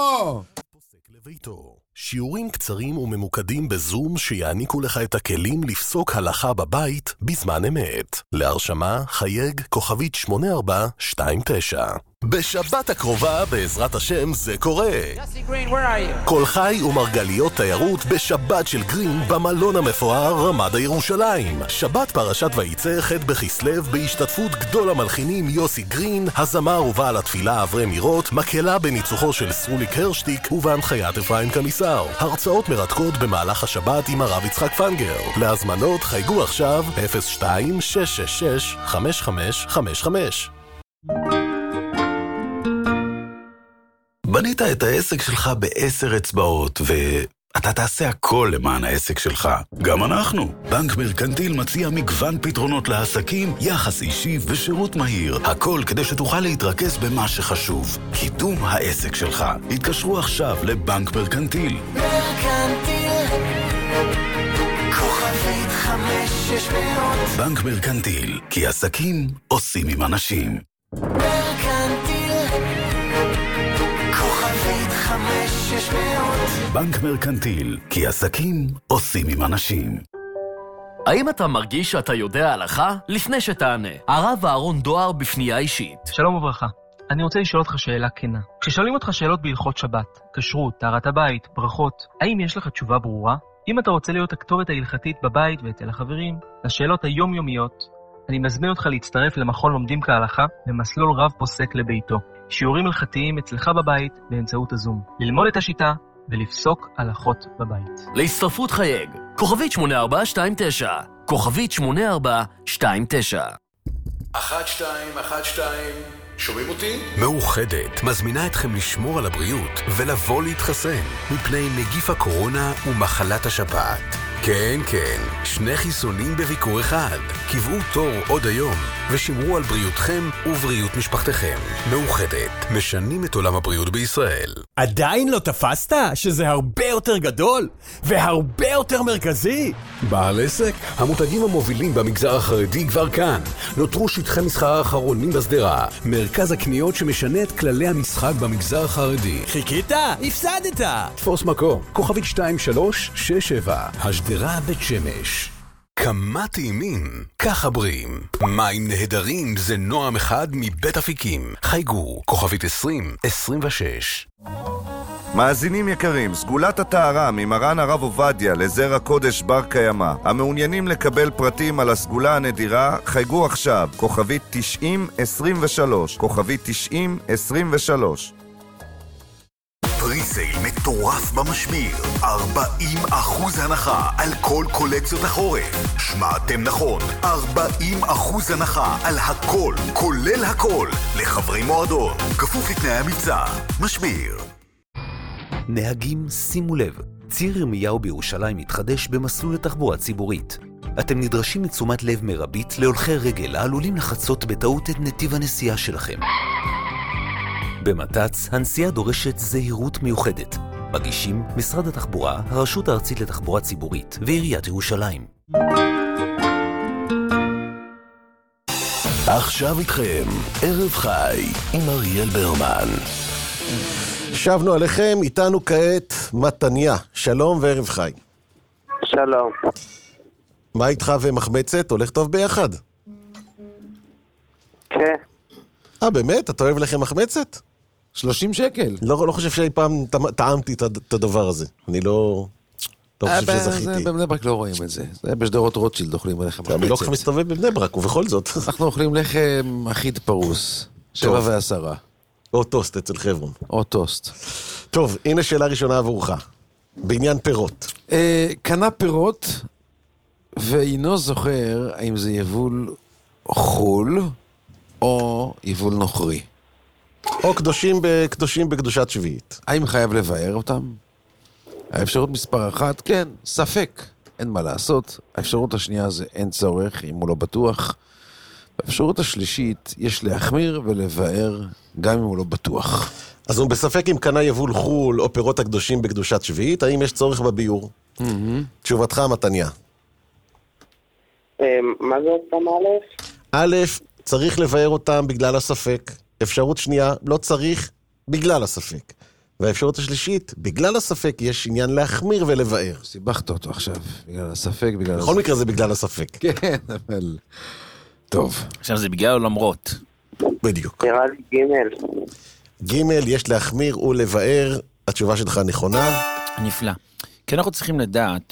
שיעורים קצרים וממוקדים בזום שיעניקו לך את הכלים לפסוק הלכה בבית בזמן אמת. להרשמה חייג כוכבית שמונה ארבע שתיים תשע. בשבת הקרובה בעזרת השם זה קורה. כל חי ומרגליות תיירות בשבת של גרין במלון המפואר רמדה ירושלים. שבת פרשת וייצא ח' בכסלו בהשתתפות גדול המלחינים יוסי גרין, הזמר ובעל התפילה אברי מירות, מקהלה בניצוחו של סרוליק הרשטיק ובהנחיית אפרים קמיסר. הרצאות מרתקות במהלך השבת עם הרב יצחק פנגר. להזמנות חייגו עכשיו אפס שתיים שש שש שש חמש חמש חמש חמש. בנית את העסק שלך בעשר אצבעות, ואתה תעשה הכל למען העסק שלך. גם אנחנו. בנק מרקנטיל מציע מגוון פתרונות לעסקים, יחס אישי ושירות מהיר. הכל כדי שתוכל להתרכז במה שחשוב. קידום העסק שלך. התקשרו עכשיו לבנק מרקנטיל. מרקנטיל, כוכבית חמש שש מאות. בנק מרקנטיל, כי עסקים עושים עם אנשים. מרקנטיל, כוכבית חמש שש מאות. בנק מרקנטיל, כי עסקים עושים עם אנשים. האם אתה מרגיש שאתה יודע הלכה? לפני שתענה, הרב אהרון דואר בפנייה אישית. שלום וברכה. אני רוצה לשאול אותך שאלה כנה. כששואלים אותך שאלות בהלכות שבת, כשרות, טהרת הבית, ברכות, האם יש לך תשובה ברורה? אם אתה רוצה להיות הכתובת ההלכתית בבית ואצל החברים, לשאלות היומיומיות, אני מזמין אותך להצטרף למכון לומדים כהלכה במסלול רב פוסק לביתו. שיעורים הלכתיים אצלך בבית באמצעות הזום. ללמוד את השיטה ולפסוק הלכות בבית. להצטרפות חייג, כוכבית שמונה ארבע שתיים תשע, כוכבית שמונה ארבע שתיים תשע. אחת שתיים אחת שתיים, שומעים אותי? מאוחדת מזמינה אתכם לשמור על הבריאות ולבוא להתחסן מפני נגיף הקורונה ומחלת השפעת. כן, כן, שני חיסונים בביקור אחד. קבעו תור עוד היום ושמרו על בריאותכם ובריאות משפחתכם. מאוחדת, משנים את עולם הבריאות בישראל. עדיין לא תפסת שזה הרבה יותר גדול והרבה יותר מרכזי? בעל עסק, המותגים המובילים במגזר החרדי כבר כאן. נותרו שטחי מסחר האחרונים בסדרה, מרכז הקניות שמשנה את כללי המשחק במגזר החרדי. חיכית? הפסדת! תפוס מקום, כוכבית שתיים שלוש שש שבע, השדרה בית שמש. כמה טעימים, ככה בריאים. מים נהדרים זה נועם אחד מבית אפיקים. חייגו, כוכבית עשרים עשרים ושש. מאזינים יקרים, סגולת הטהרה ממרן הרב עובדיה לזר הקודש בר קיימא. המעוניינים לקבל פרטים על הסגולה הנדירה, חייגו עכשיו, כוכבית תשעים עשרים ושלוש, כוכבית תשעים עשרים ושלוש. פריסייל מטורף במשמיר, ארבעים אחוז הנחה על כל קולקציות החורף. שמעתם נכון, ארבעים אחוז הנחה על הכל, כולל הכל, לחברי מועדון, כפוף לתנאי המבצע. משמיר. נהגים, שימו לב, ציר ירמיהו בירושלים מתחדש במסלול לתחבורה ציבורית. אתם נדרשים לתשומת לב מרבית להולכי רגל העלולים לחצות בטעות את נתיב הנסיעה שלכם. במת"צ, הנסיעה דורשת זהירות מיוחדת. מגישים משרד התחבורה, הרשות הארצית לתחבורה ציבורית ועיריית ירושלים. עכשיו איתכם, ערב חי עם אריאל ברמן. שבנו עליכם, איתנו כעת מתניה. שלום וערב חי. שלום. מה איתך ומחמצת? הולך טוב ביחד? כן. אה, באמת? אתה אוהב לכם מחמצת? שלושים שקל. לא, לא חושב שאי פעם טעמתי את הדבר הזה. אני לא... לא חושב שזכיתי. בבני ברק לא רואים את זה. זה בשדרות רוטשילד אוכלים עליך מחמצת. אני לא כך מסתובב בבני ברק, ובכל זאת. אנחנו אוכלים לחם אחיד פרוס. שבע ועשרה. או טוסט אצל חברון. או טוסט. טוב, הנה שאלה ראשונה עבורך. בעניין פירות. קנה פירות, ואינו זוכר האם זה יבול חול, או יבול נוכרי. או קדושים בקדושים בקדושת שביעית. האם חייב לבאר אותם? האפשרות מספר אחת, כן, ספק. אין מה לעשות. האפשרות השנייה זה אין צורך, אם הוא לא בטוח. באפשרות השלישית, יש להחמיר ולבאר, גם אם הוא לא בטוח. אז הוא בספק אם קנה יבול חול או פירות הקדושים בקדושת שביעית, האם יש צורך בביור? Mm-hmm. תשובתך, מתניה. מה זה עוד פעם א'? א', צריך לבאר אותם בגלל הספק. אפשרות שנייה, לא צריך בגלל הספק. והאפשרות השלישית, בגלל הספק יש עניין להחמיר ולבאר. סיבכת אותו עכשיו, בגלל הספק, בגלל בכל מקרה זה בגלל הספק. כן, אבל... טוב. עכשיו זה בגלל או למרות? בדיוק. נראה לי ג' ג' יש להחמיר ולבאר. התשובה שלך נכונה. נפלא. כי אנחנו צריכים לדעת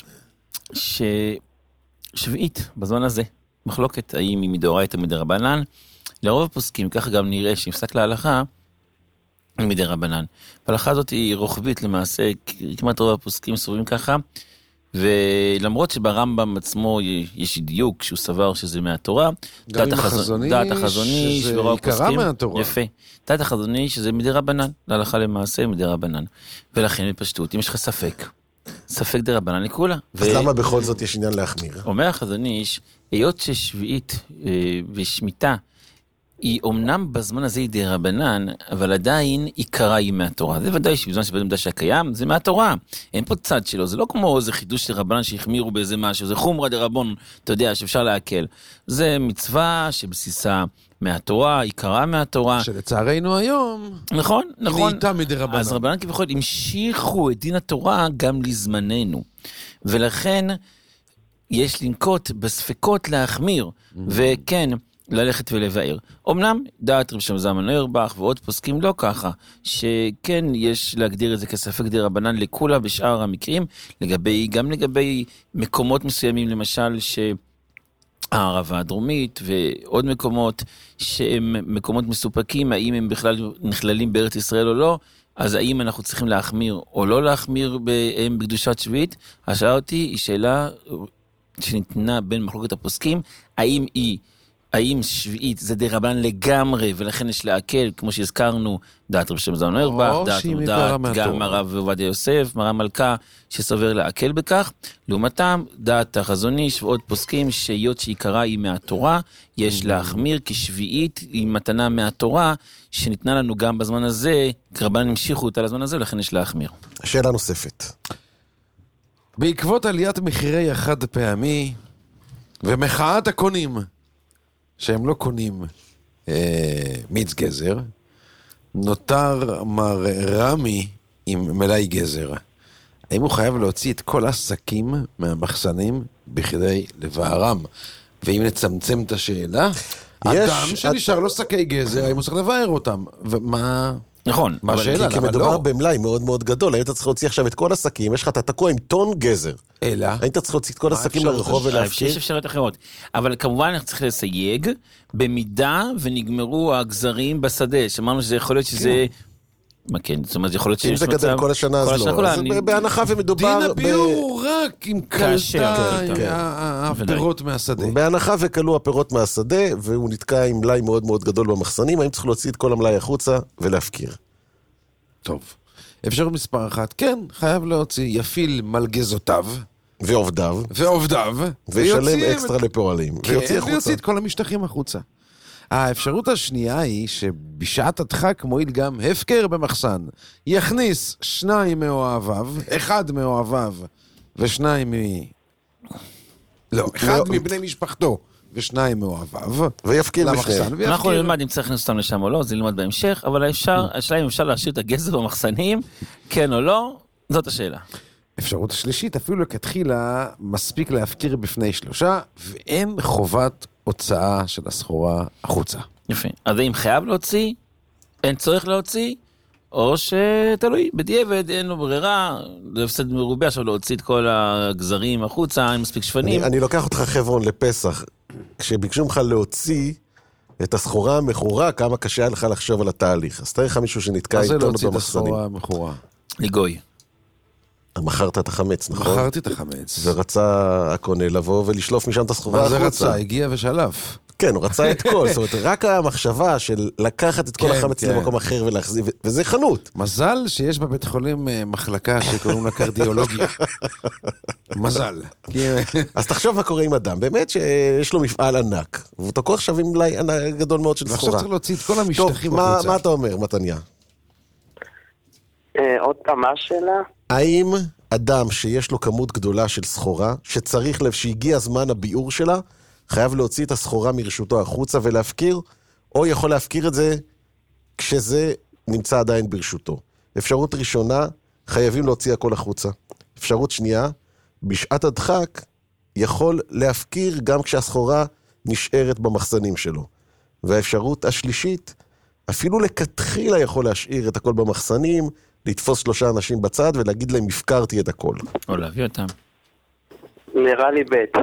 ששביעית בזמן הזה, מחלוקת האם היא מדאורייתא או מדרבנן, לרוב הפוסקים, ככה גם נראה שנפסק להלכה, היא מדרבנן. וההלכה הזאת היא רוחבית למעשה, כמעט רוב הפוסקים סוברים ככה, ולמרות שברמב"ם עצמו יש דיוק שהוא סבר שזה מהתורה, גם עם החזוני, דעת החזוני שזה עיקרה מהתורה. יפה. דעת החזוני שזה מדרבנן, להלכה למעשה מדרבנן. ולכן בפשטות, אם יש לך ספק, ספק דרבנן לכולה. אז למה בכל זאת יש עניין להחמיר? אומר החזוני, היות ששביעית ושמיטה, היא אומנם בזמן הזה היא דרבנן, אבל עדיין עיקרה היא מהתורה. זה ודאי שבזמן שבזמן מדע קיים, זה מהתורה. אין פה צד שלו, זה לא כמו איזה חידוש של רבנן שהחמירו באיזה משהו, זה חומרה דרבון, אתה יודע, שאפשר להקל. זה מצווה שבסיסה מהתורה, עיקרה מהתורה. שלצערנו היום, נכון, נכון. נהייתה מדרבנן. אז רבנן כביכול המשיכו את דין התורה גם לזמננו. ולכן יש לנקוט בספקות להחמיר, וכן, ללכת ולבאר. אמנם, דעת רב שלמה זלמן אוירבך ועוד פוסקים לא ככה, שכן יש להגדיר את זה כספק דרבנן לכולה בשאר המקרים, לגבי, גם לגבי מקומות מסוימים, למשל שהערבה הדרומית ועוד מקומות שהם מקומות מסופקים, האם הם בכלל נכללים בארץ ישראל או לא, אז האם אנחנו צריכים להחמיר או לא להחמיר בהם בקדושת שביעית? השאלה אותי היא שאלה שניתנה בין מחלוקת הפוסקים, האם היא האם שביעית זה דרבנן לגמרי, ולכן יש להקל, כמו שהזכרנו, דעת רב שלמה זלמן אוירבך, דעת גם הרב עובדיה יוסף, מרן מלכה, שסובר להקל בכך. לעומתם, דעת החזון איש ועוד פוסקים, שהיות שעיקרה היא מהתורה, יש להחמיר, כי שביעית היא מתנה מהתורה, שניתנה לנו גם בזמן הזה, רבנן המשיכו אותה לזמן הזה, ולכן יש להחמיר. שאלה נוספת. בעקבות עליית מחירי החד פעמי, ומחאת הקונים, שהם לא קונים אה, מיץ גזר, נותר מר רמי עם מלאי גזר. האם הוא חייב להוציא את כל השקים מהמחסנים בכדי לבארם? ואם נצמצם את השאלה, אדם שנשאר לו שקי גזר, האם הוא צריך לבאר אותם? ומה... נכון. מה השאלה? כי מדובר במלאי מאוד מאוד גדול. היית צריך להוציא עכשיו את כל עסקים, יש לך, אתה תקוע עם טון גזר. אלא? היית צריך להוציא את כל עסקים לרחוב ולהפקיר. יש אפשרויות אחרות. אבל כמובן אנחנו צריכים לסייג, במידה ונגמרו הגזרים בשדה, שאמרנו שזה יכול להיות שזה... מה כן? זאת אומרת, יכול להיות שיש מצב... אם זה גדל כל השנה, אז לא. אז בהנחה ומדובר... דין הביאור הוא רק אם קלטה הפירות מהשדה. בהנחה וקלו הפירות מהשדה, והוא נתקע עם מלאי מאוד מאוד גדול במחסנים, האם צריך להוציא את כל המלאי החוצה ולהפקיר. טוב. אפשרות מספר אחת, כן, חייב להוציא, יפיל מלגזותיו. ועובדיו. ועובדיו. וישלם אקסטרה לפועלים. ויוציא החוצה. ויוציא את כל המשטחים החוצה. האפשרות השנייה היא שבשעת הדחק מועיל גם הפקר במחסן. יכניס שניים מאוהביו, אחד מאוהביו ושניים מ... לא, אחד מבני משפחתו ושניים מאוהביו. ויפקיר בשניהם. אנחנו נלמד אם צריך להכניס אותם לשם או לא, זה נלמד בהמשך, אבל השאלה אם אפשר להשאיר את הגזר במחסנים, כן או לא, זאת השאלה. אפשרות השלישית, אפילו לכתחילה מספיק להפקיר בפני שלושה, ואין חובת הוצאה של הסחורה החוצה. יפה. אז אם חייב להוציא, אין צורך להוציא, או שתלוי, בדיעבד אין לו ברירה, זה הפסד מרובה עכשיו להוציא את כל הגזרים החוצה, אין מספיק שפנים. אני, אני לוקח אותך חברון לפסח, כשביקשו ממך להוציא את הסחורה המכורה, כמה קשה היה לך לחשוב על התהליך. אז תראה לך מישהו שנתקע איתו במחסנים. מה זה להוציא את הסחורה המכורה? לגוי. מכרת את החמץ, נכון? מכרתי את החמץ. ורצה הקונה לבוא ולשלוף משם את הסחורה החוצה. מה זה רצה? הגיע ושלף. כן, הוא רצה את כל, זאת אומרת, רק המחשבה של לקחת את כל החמץ למקום אחר ולהחזיב, וזה חנות. מזל שיש בבית חולים מחלקה שקוראים לה קרדיולוגיה. מזל. אז תחשוב מה קורה עם אדם, באמת שיש לו מפעל ענק, והוא תקוע עכשיו עם מלאי גדול מאוד של סחורה. ועכשיו צריך להוציא את כל המשטחים החוצה. טוב, מה אתה אומר, מתניה? עוד פעם, מה השאלה? האם אדם שיש לו כמות גדולה של סחורה, שצריך לב שהגיע זמן הביאור שלה, חייב להוציא את הסחורה מרשותו החוצה ולהפקיר, או יכול להפקיר את זה כשזה נמצא עדיין ברשותו. אפשרות ראשונה, חייבים להוציא הכל החוצה. אפשרות שנייה, בשעת הדחק יכול להפקיר גם כשהסחורה נשארת במחסנים שלו. והאפשרות השלישית, אפילו לכתחילה יכול להשאיר את הכל במחסנים, לתפוס שלושה אנשים בצד ולהגיד להם, הפקרתי את הכל. או להביא אותם. נראה לי בית.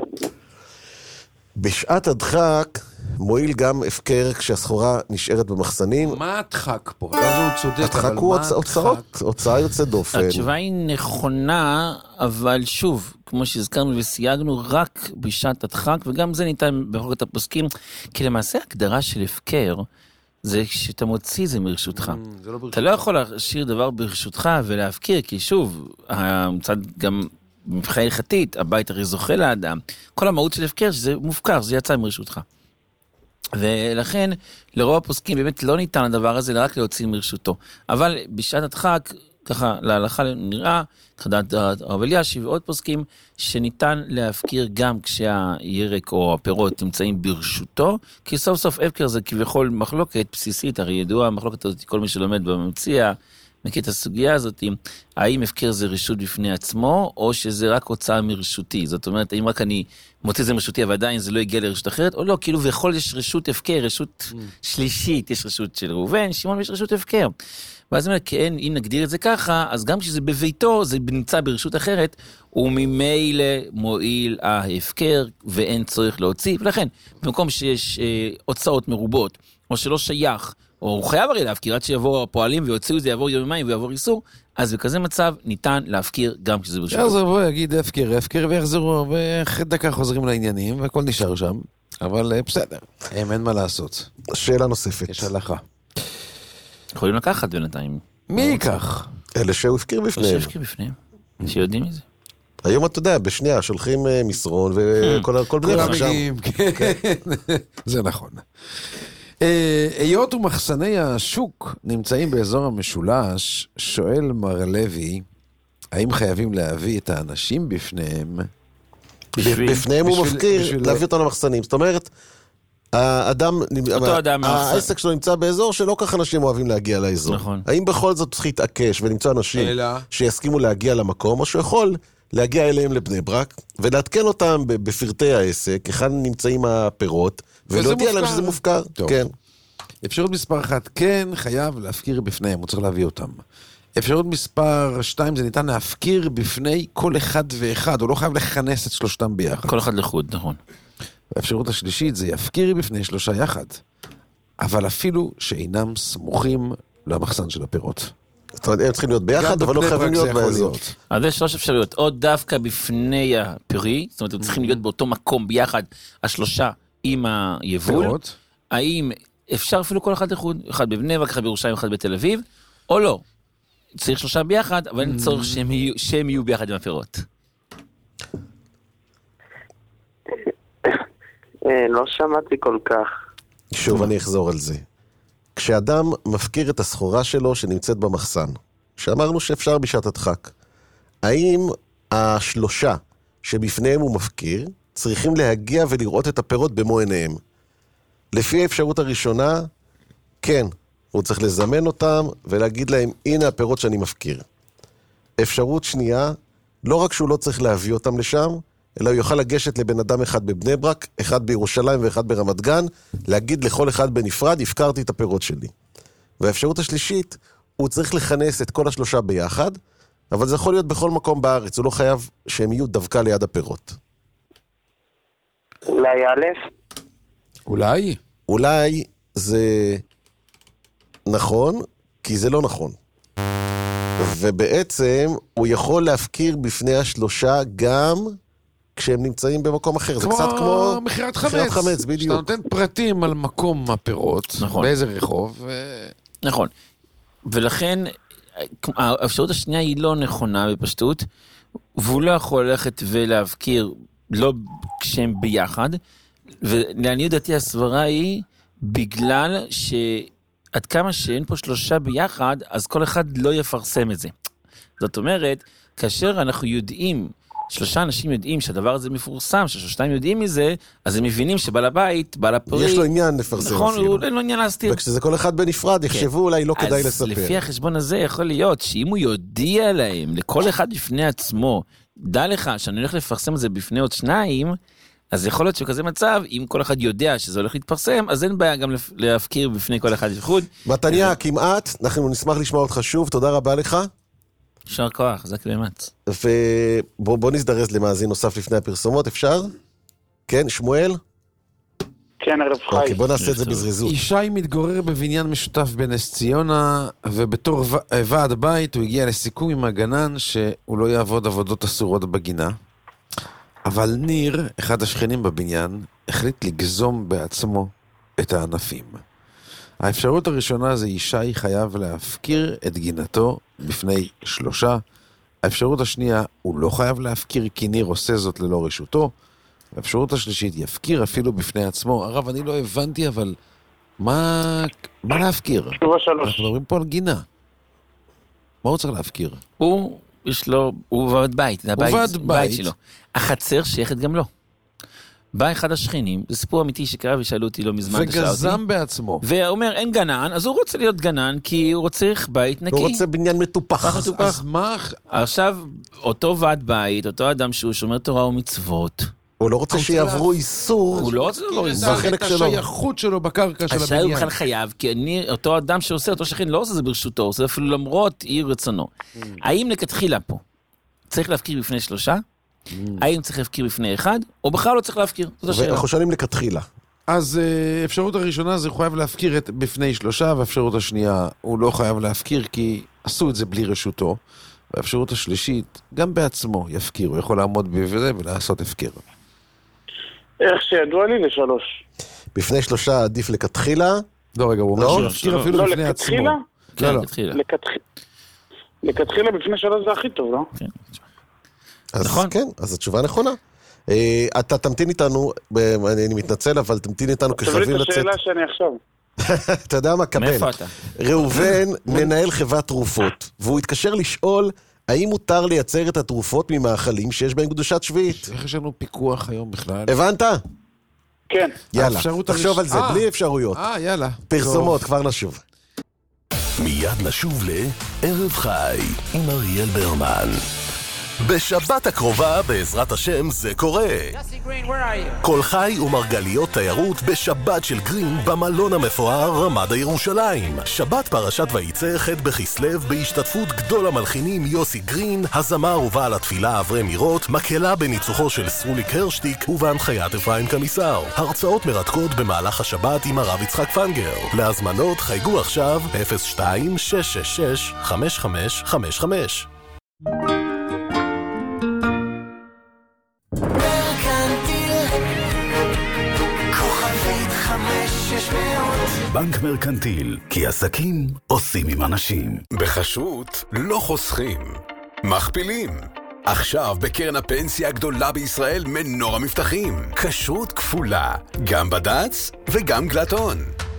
בשעת הדחק מועיל גם הפקר כשהסחורה נשארת במחסנים. מה הדחק פה? אז הוא צודק, הדחק הוא הוצאות, הוצאה יוצאת דופן. התשובה היא נכונה, אבל שוב, כמו שהזכרנו וסייגנו, רק בשעת הדחק, וגם זה ניתן בחוקת הפוסקים, כי למעשה הגדרה של הפקר, זה שאתה מוציא זה מרשותך. Mm, זה לא אתה לא יכול להשאיר דבר ברשותך ולהפקיר, כי שוב, המצד גם מבחינה הלכתית, הבית הרי זוכה לאדם, כל המהות של הפקר שזה מופקר, זה יצא מרשותך. ולכן, לרוב הפוסקים באמת לא ניתן הדבר הזה, רק להוציא מרשותו. אבל בשעת הדחק, ככה להלכה נראה, כדעת הרב אלישיב ועוד פוסקים, שניתן להפקיר גם כשהירק או הפירות נמצאים ברשותו, כי סוף סוף הפקר זה כביכול מחלוקת בסיסית, הרי ידוע, המחלוקת הזאת, כל מי שלומד במציע, מכיר את הסוגיה הזאת, האם הפקר זה רשות בפני עצמו, או שזה רק הוצאה מרשותי, זאת אומרת, האם רק אני מוציא זה מרשותי, אבל עדיין זה לא יגיע לרשות אחרת, או לא, כאילו ויכול יש רשות הפקר, רשות mm. שלישית, יש רשות של ראובן, שמעון יש רשות הפקר. ואז אומרת, כן, אם נגדיר את זה ככה, אז גם כשזה בביתו, זה נמצא ברשות אחרת, וממילא מועיל ההפקר, ואין צורך להוציא, ולכן, במקום שיש אה, הוצאות מרובות, או שלא שייך, או הוא חייב הרי להפקיר, עד שיבואו הפועלים ויוצאו את זה, יעבור יום ימיים ויעבור איסור, אז בכזה מצב ניתן להפקיר גם כשזה ברשות. אז בוא יגיד הפקר, הפקר ויחזרו, ואחרי דקה חוזרים לעניינים, והכל נשאר שם, אבל בסדר, אין מה לעשות. שאלה נוספת. יש הלכה. יכולים לקחת בינתיים. מי ייקח? אלה שהוא הפקיר בפניהם. שהוא הפקיר בפניהם, שיודעים מזה. היום אתה יודע, בשנייה שולחים מסרון וכל בני כולם מגיעים, כן, זה נכון. היות ומחסני השוק נמצאים באזור המשולש, שואל מר לוי, האם חייבים להביא את האנשים בפניהם? בפניהם הוא מפקיר להביא אותנו למחסנים. זאת אומרת, האדם, העסק שלו נמצא באזור שלא כך אנשים אוהבים להגיע לאזור. האם בכל זאת צריך להתעקש ולמצוא אנשים שיסכימו להגיע למקום, או שהוא יכול להגיע אליהם לבני ברק, ולעדכן אותם בפרטי העסק, היכן נמצאים הפירות, ולהודיע להם שזה מופקר. כן. אפשרות מספר אחת, כן, חייב להפקיר בפניהם, הוא צריך להביא אותם. אפשרות מספר שתיים, זה ניתן להפקיר בפני כל אחד ואחד, הוא לא חייב לכנס את שלושתם ביחד. כל אחד לחוד, נכון. האפשרות השלישית, זה יפקיר בפני שלושה יחד, אבל אפילו שאינם סמוכים למחסן של הפירות. זאת אומרת, הם צריכים להיות ביחד, אבל לא חייבים להיות באזור. אז יש שלוש אפשרויות, או דווקא בפני הפרי, זאת אומרת, הם צריכים להיות באותו מקום ביחד, השלושה עם היבול. האם אפשר אפילו כל אחד לחוד, אחד בבני ברק, אחד בירושלים, אחד בתל אביב, או לא. צריך שלושה ביחד, אבל אין צורך שהם יהיו, שהם יהיו ביחד עם הפירות. לא שמעתי כל כך. שוב, אני אחזור על זה. כשאדם מפקיר את הסחורה שלו שנמצאת במחסן, שאמרנו שאפשר בשעת הדחק, האם השלושה שבפניהם הוא מפקיר, צריכים להגיע ולראות את הפירות במו עיניהם? לפי האפשרות הראשונה, כן, הוא צריך לזמן אותם ולהגיד להם, הנה הפירות שאני מפקיר. אפשרות שנייה, לא רק שהוא לא צריך להביא אותם לשם, אלא הוא יוכל לגשת לבן אדם אחד בבני ברק, אחד בירושלים ואחד ברמת גן, להגיד לכל אחד בנפרד, הפקרתי את הפירות שלי. והאפשרות השלישית, הוא צריך לכנס את כל השלושה ביחד, אבל זה יכול להיות בכל מקום בארץ, הוא לא חייב שהם יהיו דווקא ליד הפירות. אולי א'? אולי? אולי זה נכון, כי זה לא נכון. ובעצם הוא יכול להפקיר בפני השלושה גם כשהם נמצאים במקום אחר. זה קצת כמו מחירת חמץ. מחירת חמץ, בדיוק. שאתה נותן פרטים על מקום הפירות, נכון. באיזה רחוב. ו... נכון. ולכן, האפשרות השנייה היא לא נכונה בפשטות, והוא לא יכול ללכת ולהפקיר, לא כשהם ביחד, ולעניות דעתי הסברה היא, בגלל שעד כמה שאין פה שלושה ביחד, אז כל אחד לא יפרסם את זה. זאת אומרת, כאשר אנחנו יודעים, שלושה אנשים יודעים שהדבר הזה מפורסם, ששלושתיים יודעים מזה, אז הם מבינים שבעל הבית, בעל הפרי... יש לו עניין לפרסם. נכון, הוא אין לו עניין להסתיר. וכשזה כל אחד בנפרד, יחשבו אולי לא כדאי לספר. אז לפי החשבון הזה יכול להיות, שאם הוא יודיע להם, לכל אחד בפני עצמו, דע לך שאני הולך לפרסם את זה בפני עוד שניים, אז יכול להיות שכזה מצב, אם כל אחד יודע שזה הולך להתפרסם, אז אין בעיה גם להפקיר בפני כל אחד לחוד. מתניה, כמעט, אנחנו נשמח לשמוע אותך שוב, תודה רבה לך. שר כוח, זה כמעט. ובוא נזדרז למאזין נוסף לפני הפרסומות, אפשר? כן, שמואל? כן, ערב חי. אוקיי, בוא נעשה את זה בזריזות. ישי מתגורר בבניין משותף בנס ציונה, ובתור ועד בית הוא הגיע לסיכום עם הגנן שהוא לא יעבוד עבודות אסורות בגינה. אבל ניר, אחד השכנים בבניין, החליט לגזום בעצמו את הענפים. האפשרות הראשונה זה ישי חייב להפקיר את גינתו בפני שלושה. האפשרות השנייה, הוא לא חייב להפקיר כי ניר עושה זאת ללא רשותו. האפשרות השלישית, יפקיר אפילו בפני עצמו. הרב, אני לא הבנתי, אבל מה, מה להפקיר? תשובה שלוש. אנחנו מדברים פה על גינה. מה הוא צריך להפקיר? הוא, יש לו, הוא ועד בית, זה הבית, ועד בית. בית שלו. החצר שייכת גם לו. בא אחד השכנים, זה סיפור אמיתי שקרה ושאלו אותי לא מזמן. וגזם בעצמו. ואומר, אין גנן, אז הוא רוצה להיות גנן, כי הוא רוצה בית נקי. הוא רוצה בניין מטופח. מטופח. אז מה? עכשיו, אותו ועד בית, אותו אדם שהוא שומר תורה ומצוות, הוא לא רוצה שיעברו איסור. הוא לא רוצה לעבור איסור. זה החלק שלו. השייכות שלו בקרקע של הבניין. השי הוא בכלל חייב, כי אני, אותו אדם שעושה, אותו שכן לא עושה זה ברשותו, הוא עושה אפילו למרות אי רצונו. האם לכתחילה פה צריך להפקיר בפני שלושה? האם צריך להפקיר בפני אחד? או בכלל לא צריך להפקיר? ואנחנו שואלים לכתחילה. אז אפשרות הראשונה זה הוא חייב להפקיר את בפני שלושה, והאפשרות השנייה הוא לא חייב להפקיר כי עשו את זה בלי רשותו. והאפשרות השלישית, גם בעצמו יפקיר, הוא יכול לעמוד בזה ולעשות הפקיר. איך שידוע לי לשלוש. בפני שלושה עדיף לכתחילה? לא, רגע, הוא אומר שיפקיר אפילו לא, בפני עצמו. לכתחילה? כן, לכתחילה. לכתחילה בפני שלוש זה הכי טוב, לא? כן. אז נכון. כן, אז התשובה נכונה. אתה תמתין איתנו, אני מתנצל, אבל תמתין איתנו כחייבים לצאת. תביא את השאלה שאני עכשיו. אתה יודע מה, קבל. מאיפה אתה? ראובן מנהל חברת תרופות, והוא התקשר לשאול האם מותר לייצר את התרופות ממאכלים שיש בהם קדושת שביעית. איך יש לנו פיקוח היום בכלל? הבנת? כן. יאללה, תחשוב על זה, בלי אפשרויות. אה, יאללה. פרסומות, כבר נשוב. מיד נשוב לערב חי עם אריאל ברמן. בשבת הקרובה, בעזרת השם, זה קורה. כל חי ומרגליות תיירות בשבת של גרין במלון המפואר רמדה ירושלים. שבת פרשת וייצא ח' בכסלו בהשתתפות גדול המלחינים יוסי גרין, הזמר ובעל התפילה אברהם מירות, מקהלה בניצוחו של סרוליק הרשטיק ובהנחיית אפרים קמיסר. הרצאות מרתקות במהלך השבת עם הרב יצחק פנגר. להזמנות חייגו עכשיו אפס שתיים שש שש שש חמש חמש חמש חמש. בנק מרקנטיל, כי עסקים עושים עם אנשים. בחשות לא חוסכים, מכפילים. עכשיו בקרן הפנסיה הגדולה בישראל מנור המבטחים. כשרות כפולה, גם בד"ץ וגם גלטון.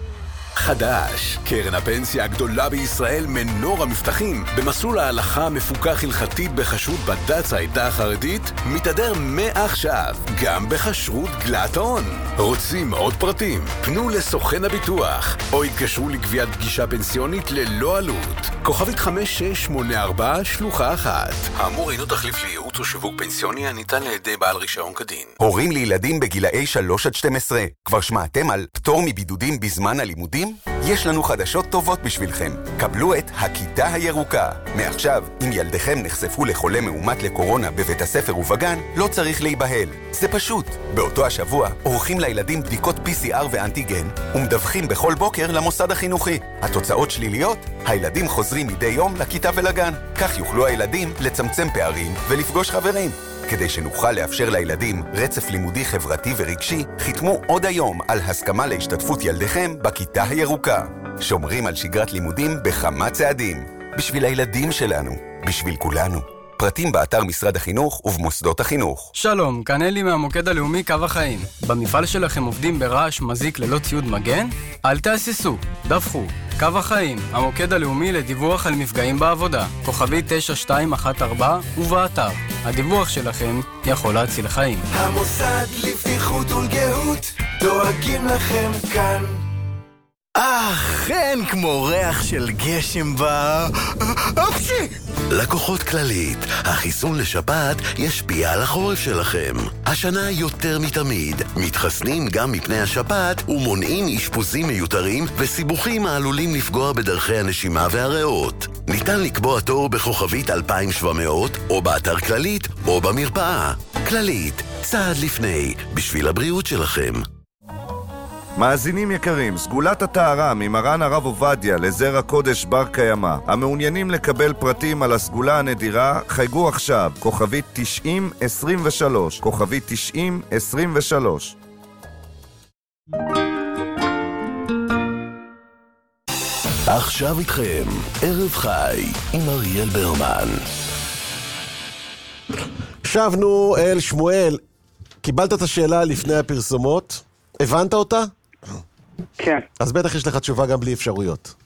חדש, קרן הפנסיה הגדולה בישראל מנור המבטחים במסלול ההלכה המפוקח הלכתית בחשרות בד"ץ העדה החרדית מתהדר מעכשיו גם בחשרות גלטון. רוצים עוד פרטים? פנו לסוכן הביטוח או התקשרו לגביית פגישה פנסיונית ללא עלות. כוכבית חמש שש שמונה ארבע שלוחה אחת. האמור אינו תחליף לייעוץ או שיווק פנסיוני הניתן על ידי בעל רישיון כדין. הורים לילדים בגילאי שלוש עד שתים עשרה, כבר שמעתם על פטור מבידודים בזמן הלימודים? יש לנו חדשות טובות בשבילכם. קבלו את הכיתה הירוקה. מעכשיו, אם ילדיכם נחשפו לחולה מאומת לקורונה בבית הספר ובגן, לא צריך להיבהל. זה פשוט. באותו השבוע, עורכים לילדים בדיקות פי סי אר ואנטיגן, ומדווחים בכל בוקר למוסד החינוכי. התוצאות שליליות, הילדים חוזרים מדי יום לכיתה ולגן. כך יוכלו הילדים לצמצם פערים ולפגוש חברים. כדי שנוכל לאפשר לילדים רצף לימודי חברתי ורגשי, חיתמו עוד היום על הסכמה להשתתפות ילדיכם בכיתה הירוקה. שומרים על שגרת לימודים בכמה צעדים. בשביל הילדים שלנו, בשביל כולנו. פרטים באתר משרד החינוך ובמוסדות החינוך. שלום, כאן אלי מהמוקד הלאומי קו החיים. במפעל שלכם עובדים ברעש מזיק ללא ציוד מגן? אל תהססו, דווחו. קו החיים, המוקד הלאומי לדיווח על מפגעים בעבודה. כוכבי תשע שתיים אחת ארבע ובאתר. הדיווח שלכם יכול להציל חיים. המוסד לבטיחות ולגהות דואגים לכם כאן. אך, אין כמו ריח של גשם ב... אפשי! לקוחות כללית, החיסון לשפעת ישפיע על החורף שלכם. השנה יותר מתמיד, מתחסנים גם מפני השפעת ומונעים אשפוזים מיותרים וסיבוכים העלולים לפגוע בדרכי הנשימה והריאות. ניתן לקבוע תור בכוכבית אלפיים שבע מאות או באתר כללית או במרפאה. כללית, צעד לפני, בשביל הבריאות שלכם. מאזינים יקרים, סגולת הטהרה ממרן הרב עובדיה לזרע קודש בר קיימא. המעוניינים לקבל פרטים על הסגולה הנדירה, חייגו עכשיו, כוכבית תשעים עשרים ושלוש, כוכבית תשעים עשרים ושלוש. עכשיו איתכם, ערב חי עם אריאל ברמן. שבנו אל שמואל, קיבלת את השאלה לפני הפרסומות? הבנת אותה? כן. אז בטח יש לך תשובה גם בלי אפשרויות.